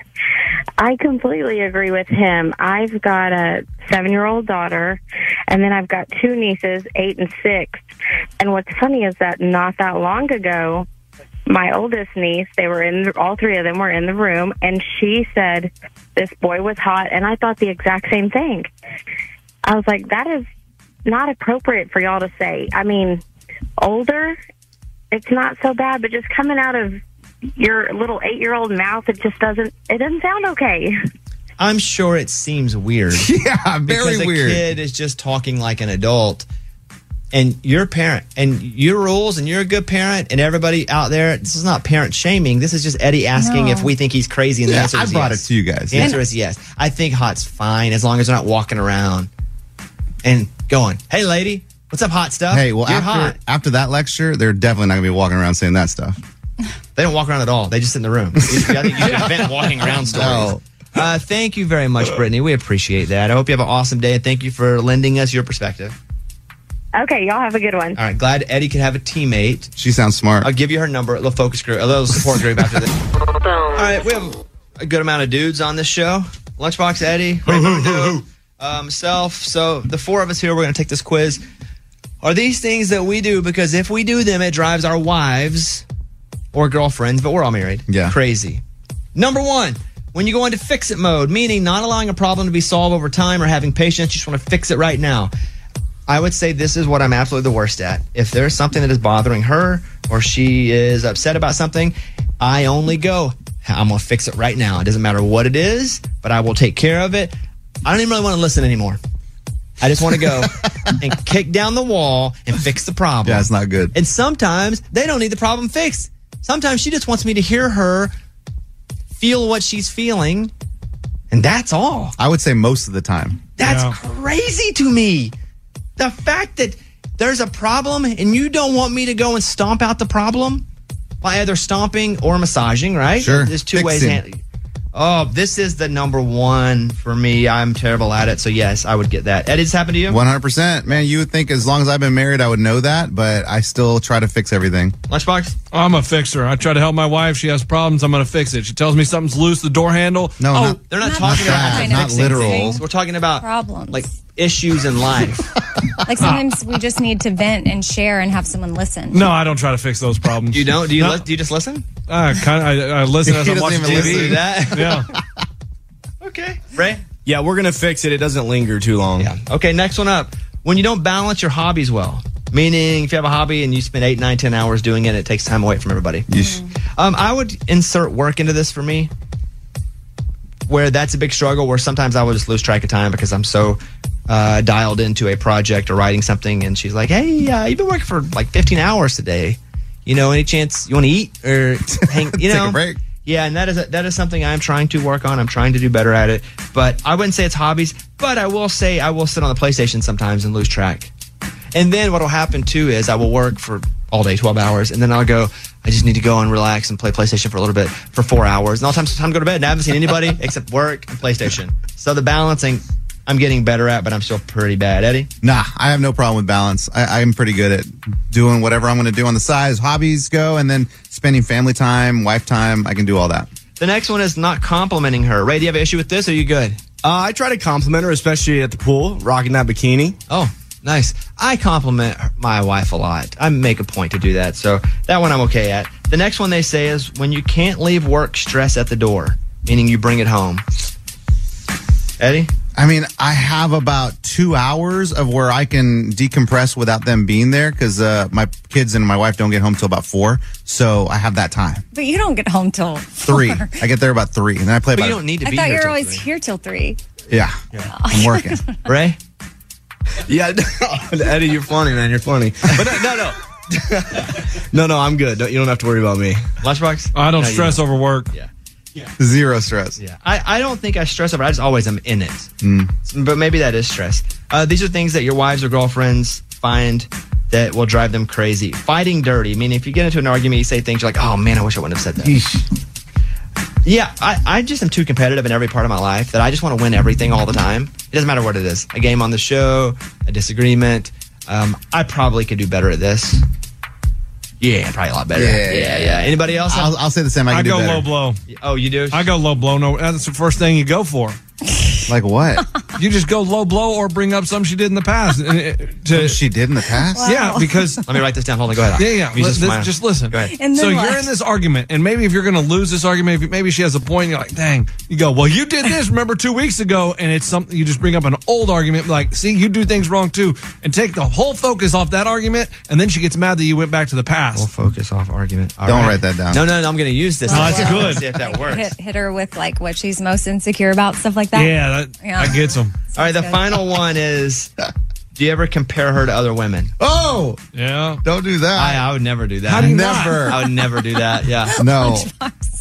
Speaker 10: I completely agree with him. I've got a seven-year-old daughter, and then I've got two nieces, eight and six. And what's funny is that not that long ago, my oldest niece, they were in, the, all three of them were in the room, and she said this boy was hot, and I thought the exact same thing. I was like, that is not appropriate for y'all to say. I mean, older, it's not so bad, but just coming out of your little eight-year-old mouth, it just doesn't, it doesn't sound okay.
Speaker 14: I'm sure it seems weird.
Speaker 6: Yeah, very
Speaker 14: because
Speaker 6: weird.
Speaker 14: a kid is just talking like an adult. And you're a parent, and your rules, and you're a good parent, and everybody out there, this is not parent shaming. This is just Eddie asking
Speaker 7: No.
Speaker 14: if we think he's crazy, and the
Speaker 6: Yeah,
Speaker 14: answer
Speaker 6: I
Speaker 14: is
Speaker 6: brought
Speaker 14: yes.
Speaker 6: it to you guys.
Speaker 14: The answer is yes. I think hot's fine as long as they're not walking around. And going, hey, lady, what's up, hot stuff?
Speaker 6: Hey, well,
Speaker 14: You're
Speaker 6: after
Speaker 14: hot.
Speaker 6: after that lecture, they're definitely not going to be walking around saying that stuff.
Speaker 14: They don't walk around at all. They just sit in the room. I think you should invent walking around stories.
Speaker 6: No.
Speaker 14: Uh, thank you very much, Brittany. We appreciate that. I hope you have an awesome day, and thank you for lending us your perspective.
Speaker 10: Okay, y'all have a good one.
Speaker 14: All right, glad Eddie can have a teammate.
Speaker 6: She sounds smart.
Speaker 14: I'll give you her number, a little focus group, a little support group after this. All right, we have a good amount of dudes on this show. Lunchbox Eddie, Ray Mondo, um, self. So the four of us here, we're going to take this quiz. Are these things that we do because if we do them, it drives our wives or girlfriends, but we're all married.
Speaker 6: Yeah.
Speaker 14: Crazy. Number one, when you go into fix-it mode, meaning not allowing a problem to be solved over time or having patience, you just want to fix it right now. I would say this is what I'm absolutely the worst at. If there's something that is bothering her or she is upset about something, I only go, I'm going to fix it right now. It doesn't matter what it is, but I will take care of it. I don't even really want to listen anymore. I just want to go and kick down the wall and fix the problem.
Speaker 6: Yeah, it's not good.
Speaker 14: And sometimes they don't need the problem fixed. Sometimes she just wants me to hear her feel what she's feeling, and that's all.
Speaker 6: I would say most of the time.
Speaker 14: That's yeah. crazy to me. The fact that there's a problem and you don't want me to go and stomp out the problem by either stomping or massaging, right?
Speaker 6: Sure.
Speaker 14: There's two
Speaker 6: Fixing.
Speaker 14: ways. Hand- oh, this is the number one for me. I'm terrible at it. So, yes, I would get that. Eddie, does this happen to you?
Speaker 6: one hundred percent. Man, you would think as long as I've been married, I would know that, but I still try to fix everything.
Speaker 14: Lunchbox?
Speaker 8: I'm a fixer. I try to help my wife. She has problems. I'm going to fix it. She tells me something's loose, the door handle.
Speaker 6: No,
Speaker 8: oh,
Speaker 6: not,
Speaker 14: They're not,
Speaker 7: Not
Speaker 14: talking
Speaker 7: that
Speaker 14: about
Speaker 7: kind of
Speaker 6: not literal.
Speaker 14: things. We're talking about
Speaker 7: Problems.
Speaker 14: like issues in life.
Speaker 7: Like sometimes we just need to vent and share and have someone listen.
Speaker 8: No, I don't try to fix those problems.
Speaker 14: You don't? Do you,
Speaker 8: No.
Speaker 14: li- do you just listen?
Speaker 8: Uh, kind of. I, I listen as
Speaker 6: He
Speaker 8: I'm
Speaker 6: doesn't
Speaker 8: watching
Speaker 6: even
Speaker 8: T V.
Speaker 6: listen to
Speaker 14: that?
Speaker 8: Yeah.
Speaker 14: Okay. Ray?
Speaker 18: Yeah, we're going to fix it. It doesn't linger too long.
Speaker 14: Yeah. Okay, next one up. When you don't balance your hobbies well, meaning if you have a hobby and you spend eight, nine, ten hours doing it, it takes time away from everybody.
Speaker 6: Mm.
Speaker 14: Um, I would insert work into this for me, where that's a big struggle, where sometimes I will just lose track of time because I'm so uh, dialed into a project or writing something, and she's like, hey, uh, you've been working for like fifteen hours today. You know, any chance you want to eat or hang, you
Speaker 6: Take
Speaker 14: know?
Speaker 6: a break.
Speaker 14: Yeah, and that is a, that is something I'm trying to work on. I'm trying to do better at it. But I wouldn't say it's hobbies, but I will say I will sit on the PlayStation sometimes and lose track. And then what will happen too is I will work for all day, twelve hours, and then I'll go, I just need to go and relax and play PlayStation for a little bit for four hours. And all the time, time to go to bed, and I haven't seen anybody except work and PlayStation. So the balancing, I'm getting better at, but I'm still pretty bad. Eddie?
Speaker 6: Nah, I have no problem with balance. I, I'm pretty good at doing whatever I'm going to do on the side as hobbies go, and then spending family time, wife time. I can do all that.
Speaker 14: The next one is not complimenting her. Ray, do you have an issue with this, or are you good?
Speaker 18: Uh, I try to compliment her, especially at the pool, rocking that bikini.
Speaker 14: Oh, nice. I compliment my wife a lot. I make a point to do that. So that one I'm okay at. The next one they say is when you can't leave work stress at the door, meaning you bring it home. Eddie?
Speaker 6: I mean, I have about two hours of where I can decompress without them being there because uh, my kids and my wife don't get home till about four. So I have that time.
Speaker 7: But you don't get home till
Speaker 6: Three.
Speaker 7: four.
Speaker 6: I get there about three, and then I play.
Speaker 14: But
Speaker 6: about
Speaker 14: you don't need to
Speaker 7: I
Speaker 14: be
Speaker 7: thought
Speaker 14: here
Speaker 7: you were
Speaker 14: till
Speaker 7: always
Speaker 14: three.
Speaker 7: here till three.
Speaker 6: Yeah, I'm working.
Speaker 14: Ray?
Speaker 18: Yeah, Eddie, you're funny, man. You're funny. But no, no, no. no, no, I'm good. Don't, you don't have to worry about me.
Speaker 14: Lunchbox?
Speaker 8: I don't
Speaker 14: No, you
Speaker 8: stress over work.
Speaker 14: Yeah.
Speaker 6: Zero stress.
Speaker 14: Yeah. I, I don't think I stress over it. I just always am in it.
Speaker 6: Mm.
Speaker 14: But maybe that is stress. Uh, these are things that your wives or girlfriends find that will drive them crazy. Fighting dirty, meaning if you get into an argument, you say things you're like, oh man, I wish I wouldn't have said that.
Speaker 6: Eesh.
Speaker 14: Yeah, I, I just am too competitive in every part of my life that I just want to win everything all the time. It doesn't matter what it is. A game on the show, a disagreement. Um, I probably could do better at this. Yeah, probably a lot better.
Speaker 6: Yeah,
Speaker 14: yeah. yeah. Anybody else?
Speaker 6: I'll, I'll say the same. I, can
Speaker 8: I
Speaker 6: do
Speaker 8: go
Speaker 6: better.
Speaker 8: low blow.
Speaker 14: Oh, you do?
Speaker 8: I go low blow. No, that's the first thing you go for.
Speaker 6: Like what?
Speaker 8: You just go low blow or bring up something she did in the past. Uh, to-
Speaker 6: Something she did in the past?
Speaker 7: Wow.
Speaker 8: Yeah, because
Speaker 14: Let me write this down. Hold on. Go ahead.
Speaker 8: Yeah, yeah.
Speaker 14: You
Speaker 8: Li-
Speaker 14: just
Speaker 8: this-
Speaker 14: smile.
Speaker 8: just listen.
Speaker 14: Go ahead.
Speaker 7: And then
Speaker 8: so
Speaker 7: left.
Speaker 8: you're in this argument, and maybe if you're going to lose this argument, if maybe she has a point, you're like, dang. You go, well, you did this, remember, two weeks ago, and it's something, you just bring up an old argument, like, see, you do things wrong too, and take the whole focus off that argument, and then she gets mad that you went back to the past.
Speaker 14: We'll focus off argument. All
Speaker 6: Don't
Speaker 14: right.
Speaker 6: write that down.
Speaker 14: No, no, no. I'm going to use this.
Speaker 8: No, that's
Speaker 14: Let's
Speaker 8: good.
Speaker 14: See if that works.
Speaker 7: Hit, hit her with like what she's most insecure about, stuff like that.
Speaker 8: Yeah, that,
Speaker 7: Yeah.
Speaker 8: I get some.
Speaker 14: All right. The
Speaker 7: good.
Speaker 14: final one is, do you ever compare her to other women?
Speaker 6: Oh,
Speaker 8: Yeah.
Speaker 6: don't do that.
Speaker 14: I, I would never do that.
Speaker 8: How do you
Speaker 6: Never.
Speaker 14: I would never do that. Yeah.
Speaker 6: No.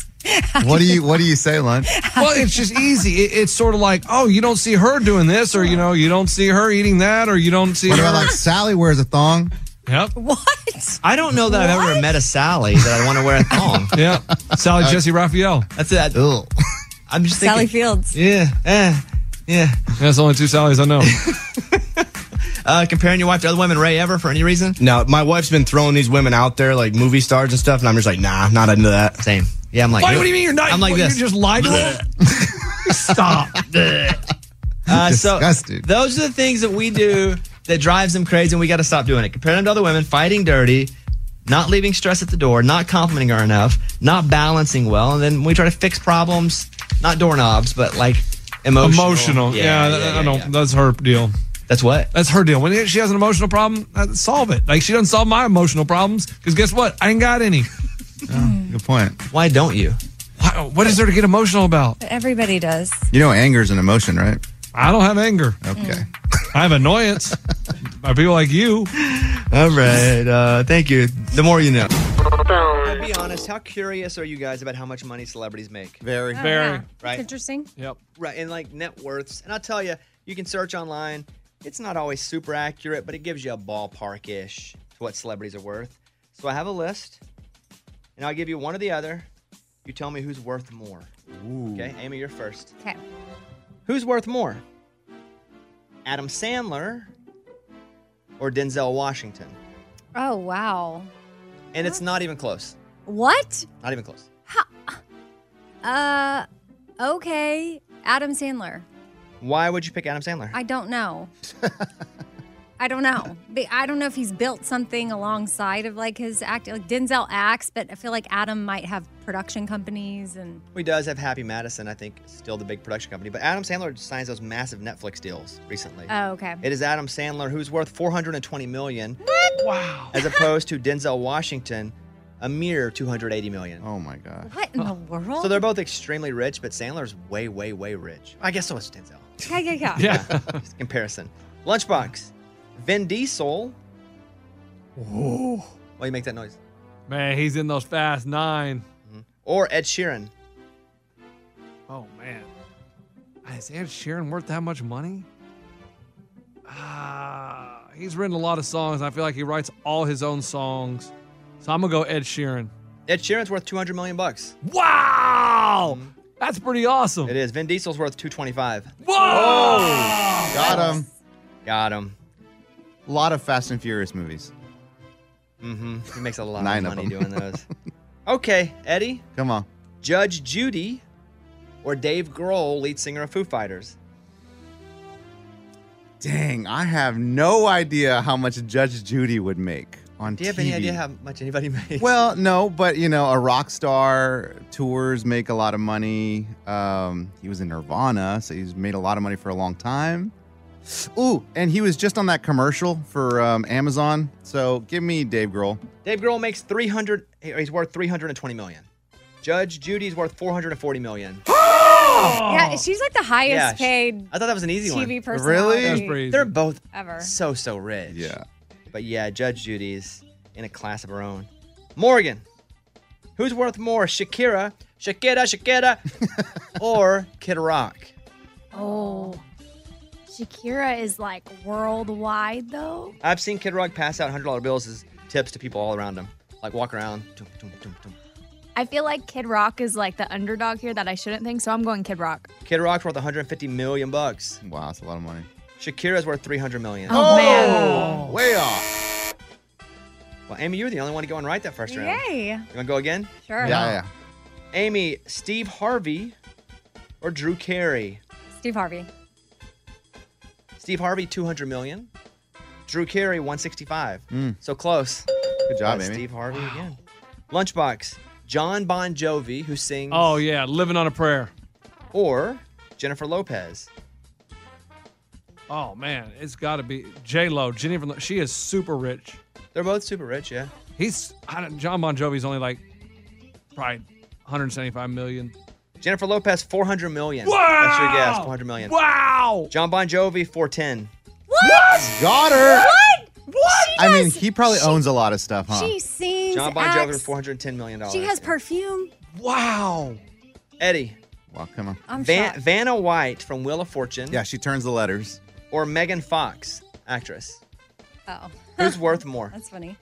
Speaker 6: What do you What do you say, Lunch?
Speaker 8: Well, it's just easy. It, it's sort of like, oh, you don't see her doing this, or you know, you don't see her eating that, or you don't see
Speaker 6: What
Speaker 8: her.
Speaker 6: about like Sally wears a thong?
Speaker 8: Yep.
Speaker 7: What?
Speaker 14: I don't know that I've ever met a Sally that I want to wear a thong.
Speaker 8: Yeah. Sally Jesse Raphael.
Speaker 14: That's it.
Speaker 6: Ugh.
Speaker 14: I'm just thinking.
Speaker 7: Sally Fields.
Speaker 14: Yeah. Eh, yeah.
Speaker 8: That's the only two Sallys I know.
Speaker 14: Uh, comparing your wife to other women, Ray, ever for any reason?
Speaker 18: No, my wife's been throwing these women out there, like movie stars and stuff, and I'm just like, nah, not into that.
Speaker 14: Same. Yeah, I'm like,
Speaker 8: Why, what do you mean you're not?
Speaker 14: I'm like
Speaker 8: what,
Speaker 14: this.
Speaker 8: You just lied to her? Stop.
Speaker 14: Uh, so
Speaker 6: Disgusted.
Speaker 14: those are the things that we do that drives them crazy, and we got to stop doing it. Comparing them to other women, fighting dirty, not leaving stress at the door, not complimenting her enough, not balancing well, and then we try to fix problems, not doorknobs, but like emotional.
Speaker 8: Emotional. Yeah,
Speaker 14: yeah, yeah,
Speaker 8: I don't.
Speaker 14: yeah.
Speaker 8: That's her deal.
Speaker 14: That's what?
Speaker 8: That's her deal. When she has an emotional problem, uh, solve it. Like, she doesn't solve my emotional problems, because guess what? I ain't got any.
Speaker 6: Oh, good point.
Speaker 14: Why don't you?
Speaker 8: Why, what is there to get emotional about?
Speaker 7: But everybody does.
Speaker 6: You know, anger is an emotion, right?
Speaker 8: I don't have anger.
Speaker 6: Okay.
Speaker 8: I have annoyance by people like you.
Speaker 14: All right. Uh, thank you. The more you know. To be honest, how curious are you guys about how much money celebrities make?
Speaker 6: Very.
Speaker 7: Oh,
Speaker 8: Very.
Speaker 7: yeah.
Speaker 14: Right.
Speaker 7: That's interesting.
Speaker 8: Yep.
Speaker 14: Right, and like net worths. And I'll tell you, you can search online. It's not always super accurate, but it gives you a ballpark-ish to what celebrities are worth. So I have a list, and I'll give you one or the other. You tell me who's worth more.
Speaker 6: Ooh.
Speaker 14: Okay, Amy, you're first.
Speaker 7: Okay.
Speaker 14: Who's worth more? Adam Sandler or Denzel Washington?
Speaker 7: Oh, wow.
Speaker 14: And it's not even close.
Speaker 7: What?
Speaker 14: Not even close.
Speaker 7: Uh, okay. Adam Sandler.
Speaker 14: Why would you pick Adam Sandler?
Speaker 7: I don't know. I don't know. But I don't know if he's built something alongside of like his act. Like Denzel acts, but I feel like Adam might have production companies and.
Speaker 14: He does have Happy Madison, I think, still the big production company. But Adam Sandler signs those massive Netflix deals recently.
Speaker 7: Oh, okay.
Speaker 14: It is Adam Sandler who's worth four hundred twenty million dollars.
Speaker 7: What?
Speaker 8: Wow.
Speaker 14: As opposed to Denzel Washington, a mere two hundred eighty million dollars.
Speaker 6: Oh my God.
Speaker 7: What in the world?
Speaker 14: So they're both extremely rich, but Sandler's way, way, way rich. I guess so is Denzel.
Speaker 7: Yeah, yeah, yeah.
Speaker 8: Yeah.
Speaker 14: Just comparison. Lunchbox. Vin Diesel.
Speaker 8: Whoa.
Speaker 14: Why do you make that noise?
Speaker 8: Man, he's in those Fast Nine.
Speaker 14: Or Ed Sheeran.
Speaker 8: Oh, man. Is Ed Sheeran worth that much money? Ah, he's written a lot of songs. And I feel like he writes all his own songs. So I'm going to go Ed Sheeran.
Speaker 14: Ed Sheeran's worth two hundred million bucks.
Speaker 8: Wow! That's pretty awesome.
Speaker 14: It is. Vin Diesel's worth two twenty-five.
Speaker 8: Whoa!
Speaker 6: Oh, got him.
Speaker 14: Got him.
Speaker 6: A lot of Fast and Furious movies.
Speaker 14: Mm-hmm. He makes a lot
Speaker 6: Nine
Speaker 14: of
Speaker 6: of
Speaker 14: money
Speaker 6: them.
Speaker 14: doing those. Okay, Eddie.
Speaker 6: Come on.
Speaker 14: Judge Judy or Dave Grohl, lead singer of Foo Fighters?
Speaker 6: Dang, I have no idea how much Judge Judy would make on
Speaker 14: Do you have
Speaker 6: T V.
Speaker 14: any idea how much anybody makes?
Speaker 6: Well, no, but you know, a rock star tours make a lot of money. Um, he was in Nirvana, so he's made a lot of money for a long time. Ooh, and he was just on that commercial for um, Amazon. So give me Dave Grohl.
Speaker 14: Dave Grohl makes three hundred. He's worth three hundred twenty million. Judge Judy's worth four hundred forty million.
Speaker 7: Yeah, she's like the highest
Speaker 14: Yeah, sh-
Speaker 7: paid
Speaker 14: I thought that was an easy
Speaker 7: T V
Speaker 14: one.
Speaker 7: personality.
Speaker 8: That's pretty easy.
Speaker 14: They're both
Speaker 7: ever.
Speaker 14: so so rich.
Speaker 6: Yeah.
Speaker 14: But yeah, Judge Judy's in a class of her own. Morgan, who's worth more, Shakira, Shakira, Shakira, or Kid Rock?
Speaker 11: Oh. Shakira is like worldwide though.
Speaker 14: I've seen Kid Rock pass out one hundred dollar bills as tips to people all around him. Like walk around. Tum, tum, tum, tum.
Speaker 11: I feel like Kid Rock is like the underdog here that I shouldn't think, so I'm going Kid Rock.
Speaker 14: Kid Rock's worth one hundred fifty million bucks.
Speaker 6: Wow, that's a lot of money.
Speaker 14: Shakira's worth three hundred million.
Speaker 11: Oh, man.
Speaker 6: Way off.
Speaker 14: Well, Amy, you were the only one going right that first round.
Speaker 7: Yay.
Speaker 14: You want to go again?
Speaker 7: Sure.
Speaker 6: Yeah, yeah.
Speaker 14: Amy, Steve Harvey or Drew Carey?
Speaker 7: Steve Harvey.
Speaker 14: Steve Harvey, two hundred million. Drew Carey, one sixty-five.
Speaker 6: Mm.
Speaker 14: So close.
Speaker 6: Good job,
Speaker 14: Uh,
Speaker 6: Amy.
Speaker 14: Steve Harvey again. Lunchbox, John Bon Jovi, who sings.
Speaker 8: Oh, yeah. Living on a Prayer.
Speaker 14: Or Jennifer Lopez.
Speaker 8: Oh, man. It's got to be J-Lo. Jennifer, Lo- she is super rich.
Speaker 14: They're both super rich, yeah.
Speaker 8: He's I don't, John Bon Jovi's only like probably one hundred seventy-five million.
Speaker 14: Jennifer Lopez, four hundred million.
Speaker 8: Wow!
Speaker 14: That's your guess, four hundred million.
Speaker 8: Wow!
Speaker 14: John Bon Jovi, four ten.
Speaker 7: What?
Speaker 6: Got her.
Speaker 7: What? What?
Speaker 6: I mean, he probably owns a lot of stuff, huh?
Speaker 7: She sings.
Speaker 14: John Bon Jovi,
Speaker 7: acts,
Speaker 14: four hundred ten million dollars.
Speaker 7: She has perfume.
Speaker 8: Wow.
Speaker 1: Eddie.
Speaker 6: Well, come on.
Speaker 7: I'm
Speaker 1: Van-
Speaker 7: shocked.
Speaker 1: Vanna White from Wheel of Fortune.
Speaker 6: Yeah, she turns the letters.
Speaker 1: Or Megan Fox, actress.
Speaker 7: Oh.
Speaker 1: Who's worth more?
Speaker 7: That's funny.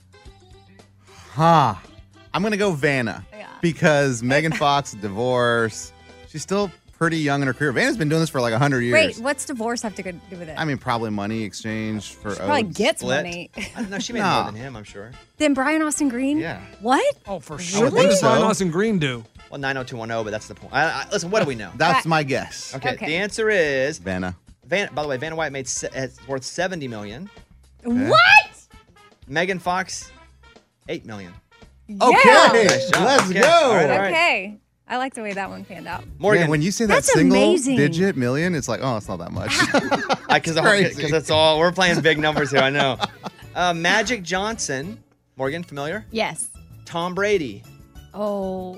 Speaker 6: Huh. I'm going to go Vanna.
Speaker 7: Yeah.
Speaker 6: Because Megan Fox, divorce. She's still pretty young in her career. Vanna's been doing this for like one hundred years.
Speaker 7: Wait, what's divorce have to go- do with it?
Speaker 6: I mean, probably money exchange for
Speaker 7: She probably
Speaker 6: oaths.
Speaker 7: gets
Speaker 1: Split.
Speaker 7: money.
Speaker 1: I don't know. She made
Speaker 6: No.
Speaker 1: more than him, I'm sure.
Speaker 7: Then Brian Austin Green?
Speaker 1: Yeah.
Speaker 7: What?
Speaker 8: Oh, for
Speaker 6: would
Speaker 8: sure.
Speaker 6: think
Speaker 8: What does
Speaker 6: so.
Speaker 8: Brian Austin Green do?
Speaker 1: Well, nine oh two one oh, but that's the point. I, I, listen, what do we know?
Speaker 6: That's my guess.
Speaker 1: Okay,
Speaker 7: Okay.
Speaker 1: the answer is
Speaker 6: Vanna.
Speaker 1: Van. By the way, Vanna White made se- is worth seventy million.
Speaker 7: What?
Speaker 1: Megan Fox, eight million.
Speaker 6: Okay,
Speaker 1: Nice job.
Speaker 6: let's
Speaker 1: Okay.
Speaker 6: go.
Speaker 1: All right, all right.
Speaker 7: Okay. I like the way that one panned out.
Speaker 1: Morgan,
Speaker 6: Man, when you say that
Speaker 7: That's
Speaker 6: single
Speaker 7: amazing.
Speaker 6: digit million, it's like, oh, it's not that much.
Speaker 1: because
Speaker 6: crazy.
Speaker 1: it's all we're playing big numbers here. I know. Uh, Magic Johnson, Morgan, familiar?
Speaker 11: Yes.
Speaker 1: Tom Brady.
Speaker 11: Oh.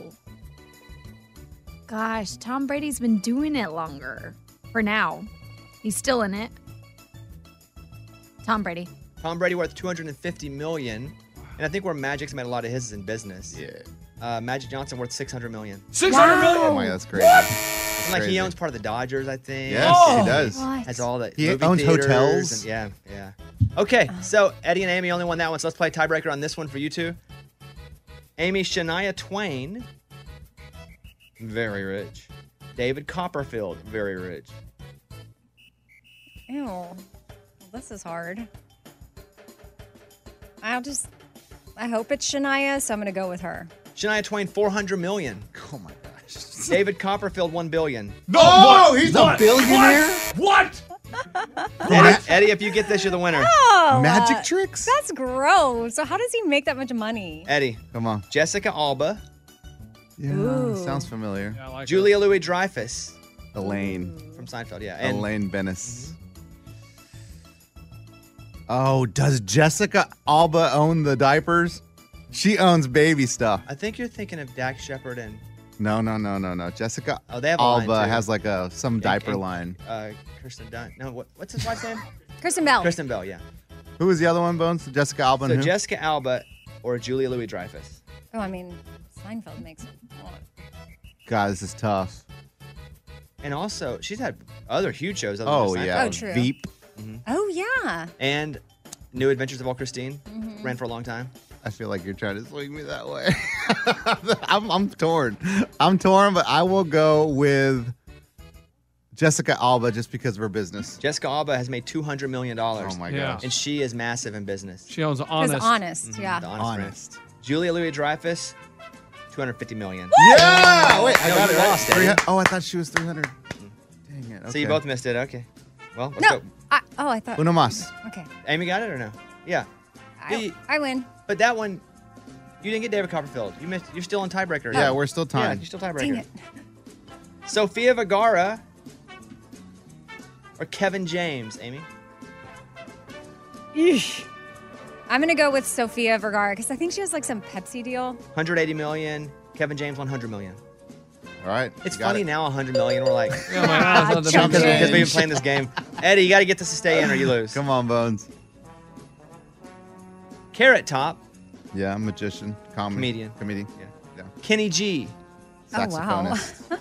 Speaker 11: Gosh, Tom Brady's been doing it longer. For now. He's still in it. Tom Brady.
Speaker 1: Tom Brady worth two hundred fifty million, and I think where Magic's made a lot of his is in business.
Speaker 6: Yeah.
Speaker 1: Uh, Magic Johnson worth six hundred million.
Speaker 8: six hundred million?
Speaker 6: Oh my God, that's crazy.
Speaker 1: And, like
Speaker 6: crazy.
Speaker 1: he owns part of the Dodgers, I think.
Speaker 6: Yes,
Speaker 8: Oh.
Speaker 6: he does.
Speaker 7: What?
Speaker 1: Has all the
Speaker 6: He
Speaker 1: movie
Speaker 6: owns
Speaker 1: theaters
Speaker 6: hotels.
Speaker 1: and- yeah, yeah. Okay, so Eddie and Amy only won that one, so let's play tiebreaker on this one for you two. Amy, Shania Twain, very rich. David Copperfield, very rich.
Speaker 7: Ew. Well, this is hard. I'll just, I hope it's Shania, so I'm going to go with her.
Speaker 1: Shania Twain, four hundred million.
Speaker 6: Oh my gosh.
Speaker 1: David Copperfield, one billion.
Speaker 8: No,
Speaker 6: Oh,
Speaker 8: what?
Speaker 6: he's
Speaker 8: What?
Speaker 6: a billionaire?
Speaker 8: What?
Speaker 1: Eddie, Eddie, if you get this, you're the winner.
Speaker 7: Oh,
Speaker 6: Magic
Speaker 7: uh,
Speaker 6: tricks?
Speaker 7: That's gross. So how does he make that much money?
Speaker 1: Eddie,
Speaker 6: Come on.
Speaker 1: Jessica Alba,
Speaker 6: Yeah,
Speaker 7: Ooh.
Speaker 6: sounds familiar.
Speaker 8: Yeah, I like
Speaker 1: Julia Louis Dreyfus
Speaker 6: Elaine.
Speaker 1: from Seinfeld, yeah. And
Speaker 6: Elaine Bennis. Oh, does Jessica Alba own the diapers? She owns baby stuff.
Speaker 1: I think you're thinking of Dax Shepard and
Speaker 6: No, no, no, no, no. Jessica
Speaker 1: Oh, they have a line,
Speaker 6: Alba
Speaker 1: too.
Speaker 6: has like a some diaper
Speaker 1: and-
Speaker 6: line.
Speaker 1: uh, Kirsten Dunst. No, what, what's his wife's name?
Speaker 7: Kristen Bell.
Speaker 1: Kristen Bell, yeah.
Speaker 6: Who was the other one, Bones? Jessica Alba and
Speaker 1: So
Speaker 6: who?
Speaker 1: Jessica Alba or Julia Louis Dreyfus.
Speaker 7: Oh, I mean, Seinfeld makes it.
Speaker 6: God, this is tough.
Speaker 1: And also, she's had other huge shows. Other
Speaker 6: Oh,
Speaker 1: than
Speaker 6: yeah.
Speaker 7: Oh, true.
Speaker 6: Veep.
Speaker 7: Oh, yeah.
Speaker 1: And New Adventures of Old Christine
Speaker 7: Mhm.
Speaker 1: ran for a long time.
Speaker 6: I feel like you're trying to swing me that way. I'm, I'm torn. I'm torn, but I will go with Jessica Alba just because of her business.
Speaker 1: Jessica Alba has made two hundred million dollars.
Speaker 6: Oh my
Speaker 8: Yeah.
Speaker 6: gosh.
Speaker 1: And she is massive in business.
Speaker 8: She owns
Speaker 7: Because
Speaker 8: Honest.
Speaker 7: honest,
Speaker 1: Mhm,
Speaker 7: yeah.
Speaker 1: the honest, brand.
Speaker 6: Honest.
Speaker 1: Julia Louis Dreyfus, two hundred fifty million.
Speaker 6: Yeah! Wait, I
Speaker 1: No,
Speaker 6: got
Speaker 1: you
Speaker 6: it right.
Speaker 1: lost, Eddie.
Speaker 6: Three hun- Oh, I thought she was three hundred. Dang it. Okay.
Speaker 1: So you both missed it. Okay. Well, let's
Speaker 7: No.
Speaker 1: go.
Speaker 7: I, oh, I thought.
Speaker 6: Uno mas.
Speaker 7: Okay.
Speaker 1: Amy got it or no? Yeah.
Speaker 7: I,
Speaker 1: The-
Speaker 7: I win.
Speaker 1: But that one, you didn't get David Copperfield. You missed. You're still in tiebreaker.
Speaker 6: Yeah, we're still
Speaker 1: Yeah,
Speaker 6: tied.
Speaker 1: you're still tiebreaker.
Speaker 7: Dang it.
Speaker 1: Sophia Vergara or Kevin James, Amy?
Speaker 7: Eesh. I'm going to go with Sofia Vergara because I think she has like some Pepsi deal.
Speaker 1: one hundred eighty million. Kevin James, one hundred million.
Speaker 6: All right.
Speaker 1: It's
Speaker 6: you got
Speaker 1: funny
Speaker 6: it.
Speaker 1: now, one hundred million. We're like,
Speaker 8: Yeah, my eyes on the
Speaker 7: Chump
Speaker 8: big
Speaker 1: because
Speaker 7: change.
Speaker 1: we've been playing this game. Eddie, you got to get this to stay in or you lose.
Speaker 6: Come on, Bones.
Speaker 1: Carrot Top,
Speaker 6: Yeah, magician, comedy,
Speaker 1: Comedian.
Speaker 6: comedian.
Speaker 1: Yeah.
Speaker 6: Yeah.
Speaker 1: Kenny G.
Speaker 7: Oh, wow.
Speaker 6: Saxophonist.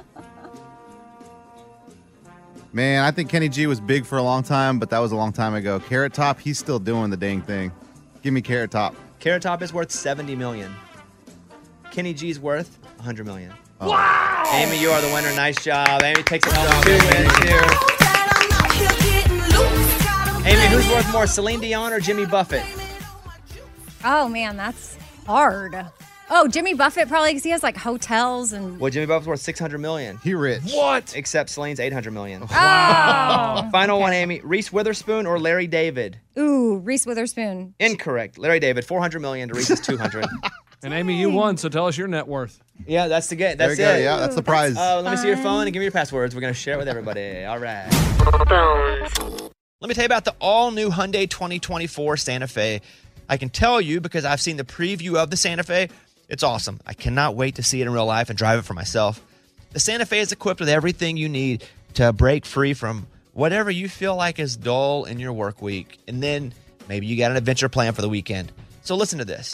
Speaker 6: Man, I think Kenny G was big for a long time, but that was a long time ago. Carrot Top, he's still doing the dang thing. Give me Carrot Top.
Speaker 1: Carrot Top is worth seventy million. Kenny G's worth one hundred million.
Speaker 6: Oh.
Speaker 8: Wow!
Speaker 1: Amy, you are the winner. Nice job. Amy takes it home with two wins here. Amy, who's worth more, Celine Dion or Jimmy Buffett?
Speaker 7: Oh, man, that's hard. Oh, Jimmy Buffett probably because he has like hotels and.
Speaker 1: Well, Jimmy Buffett's worth six hundred million.
Speaker 6: He rich.
Speaker 8: What?
Speaker 1: Except Celine's eight hundred million.
Speaker 7: Oh.
Speaker 1: Final one, Amy. Reese Witherspoon or Larry David?
Speaker 7: Ooh, Reese Witherspoon.
Speaker 1: Incorrect. Larry David, four hundred million to Reese's two hundred.
Speaker 8: And Amy, you won, so tell us your net worth.
Speaker 1: Yeah, that's the game.
Speaker 6: There
Speaker 1: That's
Speaker 6: we go.
Speaker 1: it.
Speaker 6: Yeah, that's the prize.
Speaker 1: Uh, let me see your phone and give me your passwords. We're going to share it with everybody. All right. Let me tell you about the all-new Hyundai twenty twenty-four Santa Fe. I can tell you because I've seen the preview of the Santa Fe. It's awesome. I cannot wait to see it in real life and drive it for myself. The Santa Fe is equipped with everything you need to break free from whatever you feel like is dull in your work week. And then maybe you got an adventure plan for the weekend. So listen to this.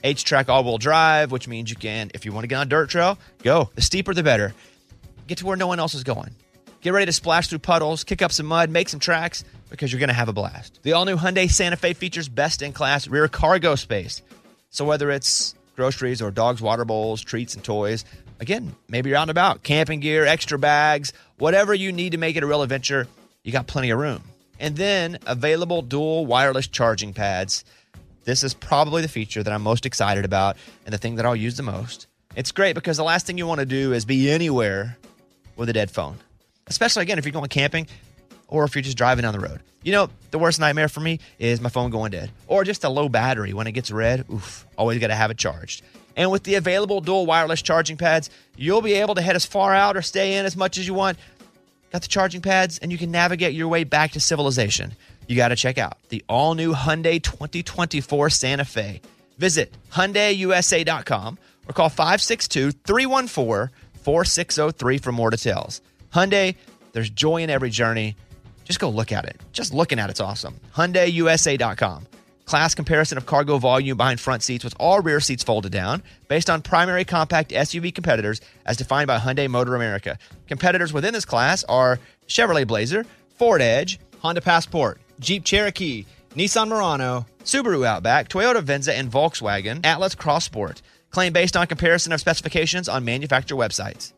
Speaker 1: H-Track all-wheel drive, which means you can, if you want to get on a dirt trail, go. The steeper, the better. Get to where no one else is going. Get ready to splash through puddles, kick up some mud, make some tracks, because you're going to have a blast. The all-new Hyundai Santa Fe features best-in-class rear cargo space. So whether it's groceries or dogs' water bowls, treats, and toys, again, maybe you're out and about, camping gear, extra bags, whatever you need to make it a real adventure, you got plenty of room. And then available dual wireless charging pads. This is probably the feature that I'm most excited about and the thing that I'll use the most. It's great because the last thing you want to do is be anywhere with a dead phone, especially, again, if you're going camping or if you're just driving down the road. You know, the worst nightmare for me is my phone going dead or just a low battery. When it gets red, oof, always got to have it charged. And with the available dual wireless charging pads, you'll be able to head as far out or stay in as much as you want. Got the charging pads, and you can navigate your way back to civilization. You got to check out the all-new Hyundai twenty twenty-four Santa Fe. Visit Hyundai U S A dot com or call five six two, three one four, four six zero three for more details. Hyundai, there's joy in every journey. Just go look at it. Just looking at it's awesome. Hyundai U S A dot com. Class comparison of cargo volume behind front seats with all rear seats folded down based on primary compact S U V competitors as defined by Hyundai Motor America. Competitors within this class are Chevrolet Blazer, Ford Edge, Honda Passport, Jeep Cherokee, Nissan Murano, Subaru Outback, Toyota Venza, and Volkswagen Atlas Cross Sport. Claim based on comparison of specifications on manufacturer websites.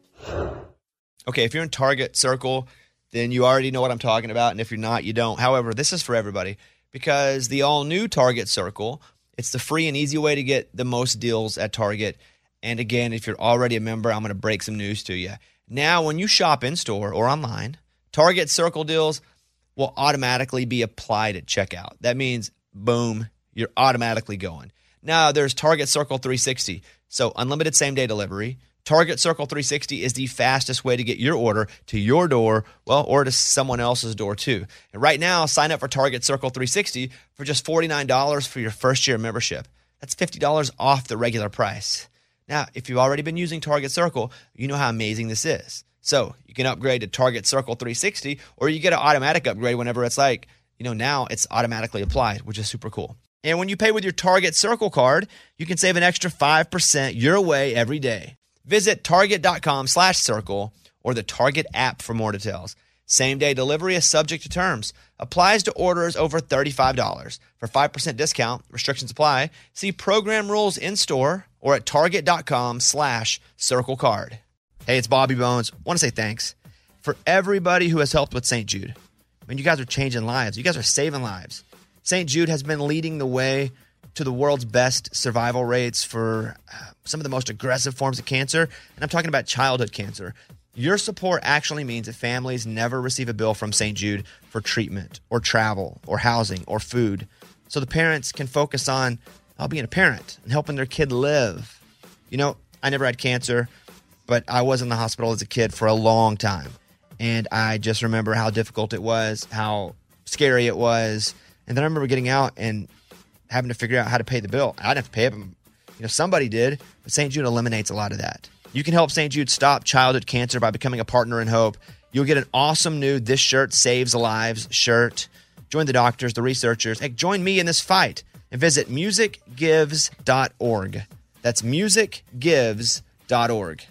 Speaker 1: Okay, if you're in Target Circle, then you already know what I'm talking about, and if you're not, you don't. However, this is for everybody. Because the all-new Target Circle, it's the free and easy way to get the most deals at Target. And again, if you're already a member, I'm going to break some news to you. Now, when you shop in-store or online, Target Circle deals will automatically be applied at checkout. That means, boom, you're automatically going. Now, there's Target Circle three sixty, so unlimited same-day delivery. Target Circle three sixty is the fastest way to get your order to your door, well, or to someone else's door too. And right now, sign up for Target Circle three sixty for just forty-nine dollars for your first year membership. That's fifty dollars off the regular price. Now, if you've already been using Target Circle, you know how amazing this is. So you can upgrade to Target Circle three sixty, or you get an automatic upgrade whenever it's like, you know, now it's automatically applied, which is super cool. And when you pay with your Target Circle card, you can save an extra five percent your way every day. Visit target.com slash circle or the Target app for more details. Same-day delivery is subject to terms. Applies to orders over thirty-five dollars. For five percent discount, restrictions apply. See program rules in-store or at target.com slash circle card. Hey, it's Bobby Bones. Want to say thanks for everybody who has helped with Saint Jude. I mean, you guys are changing lives. You guys are saving lives. Saint Jude has been leading the way to the world's best survival rates for some of the most aggressive forms of cancer. And I'm talking about childhood cancer. Your support actually means that families never receive a bill from Saint Jude for treatment or travel or housing or food. So the parents can focus on uh, being a parent and helping their kid live. You know, I never had cancer, but I was in the hospital as a kid for a long time. And I just remember how difficult it was, how scary it was. And then I remember getting out and having to figure out how to pay the bill. I didn't have to pay it, but you know, somebody did. But Saint Jude eliminates a lot of that. You can help Saint Jude stop childhood cancer by becoming a partner in hope. You'll get an awesome new This Shirt Saves Lives shirt. Join the doctors, the researchers. Heck, join me in this fight and visit music gives dot org. That's music gives dot org.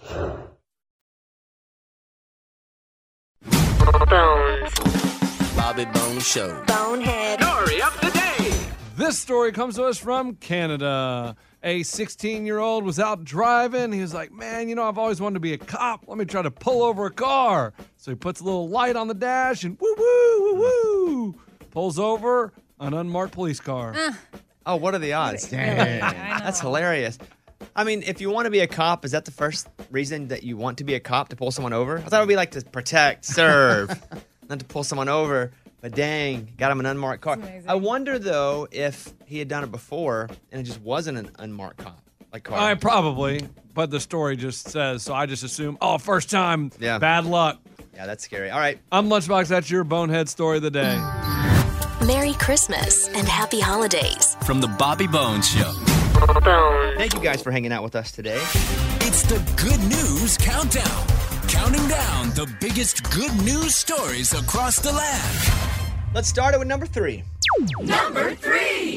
Speaker 3: Bones.
Speaker 19: Bobby Bones Show.
Speaker 3: Bonehead.
Speaker 19: Story of the day.
Speaker 8: This story comes to us from Canada. A sixteen-year-old was out driving. He was like, man, you know, I've always wanted to be a cop. Let me try to pull over a car. So he puts a little light on the dash and woo, woo, woo, woo. Pulls over an unmarked police car.
Speaker 7: Uh,
Speaker 1: Oh, what are the odds? Dang. That's hilarious. I mean, if you want to be a cop, is that the first reason that you want to be a cop, to pull someone over? I thought it would be like to protect, serve, not to pull someone over. But dang, got him an unmarked car. I wonder, though, if he had done it before and it just wasn't an unmarked cop, like car.
Speaker 8: I probably, but the story just says, so I just assume, oh, first time,
Speaker 1: Yeah.
Speaker 8: bad luck.
Speaker 1: Yeah, that's scary. All right.
Speaker 8: I'm Lunchbox. That's your bonehead story of the day.
Speaker 3: Merry Christmas and happy holidays.
Speaker 17: From the Bobby Bones Show.
Speaker 3: Bones.
Speaker 1: Thank you guys for hanging out with us today.
Speaker 17: It's the Good News Countdown. Counting down the biggest good news stories across the land.
Speaker 1: Let's start it with number three.
Speaker 3: Number three.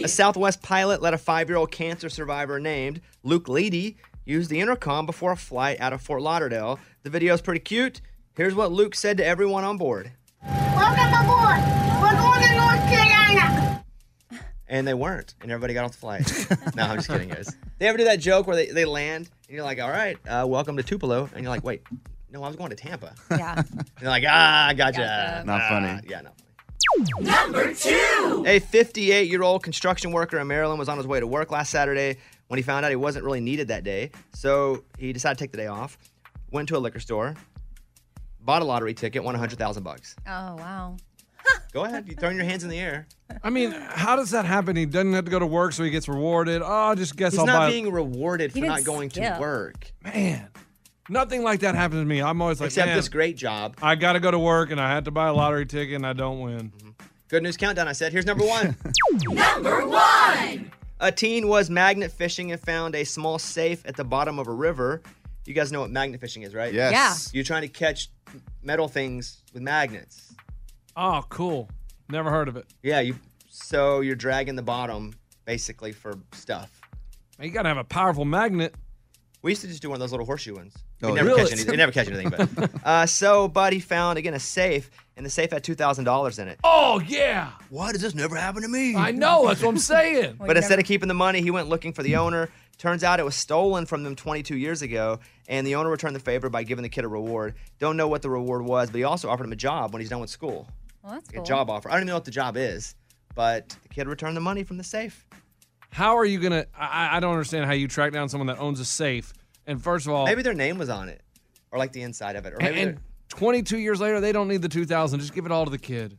Speaker 1: A Southwest pilot let a five-year-old cancer survivor named Luke Leedy use the intercom before a flight out of Fort Lauderdale. The video is pretty cute. Here's what Luke said to everyone on board.
Speaker 20: Welcome aboard. We're going to North Carolina.
Speaker 1: And they weren't, and everybody got off the flight. No, I'm just kidding, guys. They ever do that joke where they, they land, and you're like, all right, uh, welcome to Tupelo. And you're like, wait, no, I was going to Tampa.
Speaker 7: Yeah.
Speaker 1: And they're like, ah, I gotcha.
Speaker 7: Gotcha.
Speaker 6: Not
Speaker 1: Ah,
Speaker 6: funny.
Speaker 1: Yeah, not funny. Number two. A fifty-eight-year-old construction worker in Maryland was on his way to work last Saturday when he found out he wasn't really needed that day. So he decided to take the day off, went to a liquor store, bought a lottery ticket, won one hundred thousand bucks.
Speaker 7: Oh, wow.
Speaker 1: Go ahead. You throwing your hands in the air.
Speaker 8: I mean, how does that happen? He doesn't have to go to work, so he gets rewarded. Oh, I just guess
Speaker 1: He's
Speaker 8: I'll
Speaker 1: not
Speaker 8: buy.
Speaker 1: being rewarded
Speaker 7: He
Speaker 1: for not
Speaker 7: didn't
Speaker 1: going
Speaker 7: skip.
Speaker 1: to work.
Speaker 8: Man, nothing like that happens to me. I'm always like,
Speaker 1: Except
Speaker 8: man,
Speaker 1: this great job.
Speaker 8: I got to go to work, and I had to buy a lottery ticket, and I don't win.
Speaker 1: Good news countdown, I said. Here's number one.
Speaker 20: Number one.
Speaker 1: A teen was magnet fishing and found a small safe at the bottom of a river. You guys know what magnet fishing is, right?
Speaker 6: Yes.
Speaker 7: Yeah.
Speaker 1: You're trying to catch metal things with magnets.
Speaker 8: Oh, cool. Never heard of it.
Speaker 1: Yeah, you. So you're dragging the bottom basically for stuff.
Speaker 8: You got to have a powerful magnet.
Speaker 1: We used to just do one of those little horseshoe ones. We
Speaker 6: Oh,
Speaker 1: never
Speaker 8: really?
Speaker 1: catch anything. We never catch anything. But uh, so, Buddy found again a safe, and the safe had two thousand dollars in it.
Speaker 8: Oh, yeah.
Speaker 1: Why does this never happen to me?
Speaker 8: I know. That's what I'm saying.
Speaker 1: But instead of keeping the money, he went looking for the owner. Turns out it was stolen from them twenty-two years ago, and the owner returned the favor by giving the kid a reward. Don't know what the reward was, but he also offered him a job when he's done with school.
Speaker 7: Well, that's
Speaker 1: Like
Speaker 7: cool.
Speaker 1: a job offer. I don't even know what the job is, but the kid returned the money from the safe.
Speaker 8: How are you going to? I I don't understand how you track down someone that owns a safe. And first of all,
Speaker 1: Maybe their name was on it, or like the inside of it, or
Speaker 8: and,
Speaker 1: maybe
Speaker 8: and twenty-two years later, they don't need the two thousand. Just give it all to the kid.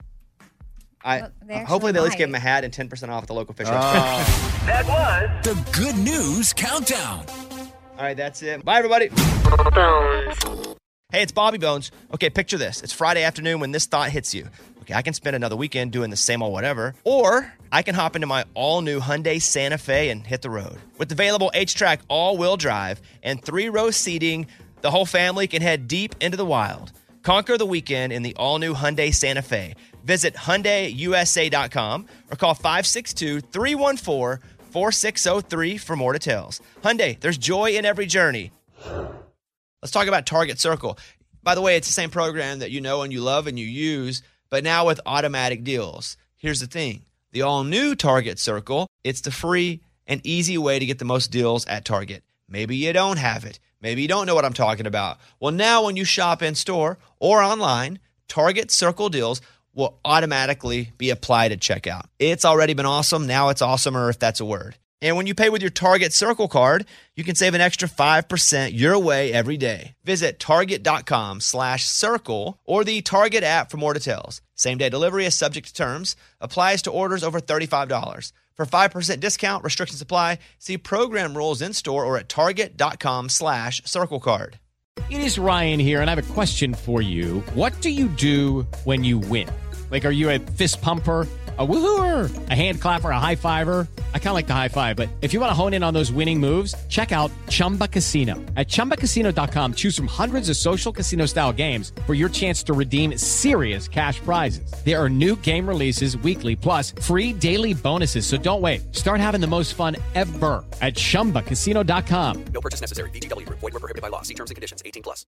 Speaker 1: I
Speaker 7: Well, they
Speaker 1: uh,
Speaker 7: actually
Speaker 1: hopefully they at least
Speaker 7: might.
Speaker 1: give him a hat and ten percent off at the local fish
Speaker 6: Oh.
Speaker 1: restaurant.
Speaker 17: That was the good news countdown.
Speaker 1: All right, that's it. Bye, everybody. Hey, it's Bobby Bones. Okay, picture this. It's Friday afternoon when this thought hits you. Okay, I can spend another weekend doing the same old whatever, or I can hop into my all-new Hyundai Santa Fe and hit the road. With available H-Track all-wheel drive and three-row seating, the whole family can head deep into the wild. Conquer the weekend in the all-new Hyundai Santa Fe. Visit Hyundai U S A dot com or call five six two, three one four, four six zero three for more details. Hyundai, there's joy in every journey. Let's talk about Target Circle. By the way, it's the same program that you know and you love and you use, but now with automatic deals. Here's the thing. The all-new Target Circle, it's the free and easy way to get the most deals at Target. Maybe you don't have it. Maybe you don't know what I'm talking about. Well, now when you shop in-store or online, Target Circle deals will automatically be applied at checkout. It's already been awesome. Now it's awesomer, if that's a word. And when you pay with your Target Circle card, you can save an extra five percent your way every day. Visit target.com slash circle or the Target app for more details. Same day delivery is subject to terms. Applies to orders over thirty-five dollars. For five percent discount, restrictions apply. See program rules in store or at target.com slash circle card.
Speaker 21: It is Ryan here, and I have a question for you. What do you do when you win? Like, are you a fist pumper, a woohooer, a hand clapper, a high fiver? I kind of like the high five, but if you want to hone in on those winning moves, check out Chumba Casino. At chumba casino dot com, choose from hundreds of social casino style games for your chance to redeem serious cash prizes. There are new game releases weekly, plus free daily bonuses. So don't wait. Start having the most fun ever at chumba casino dot com.
Speaker 19: No purchase necessary. V G W Group. Void where prohibited by law. See terms and conditions. eighteen plus.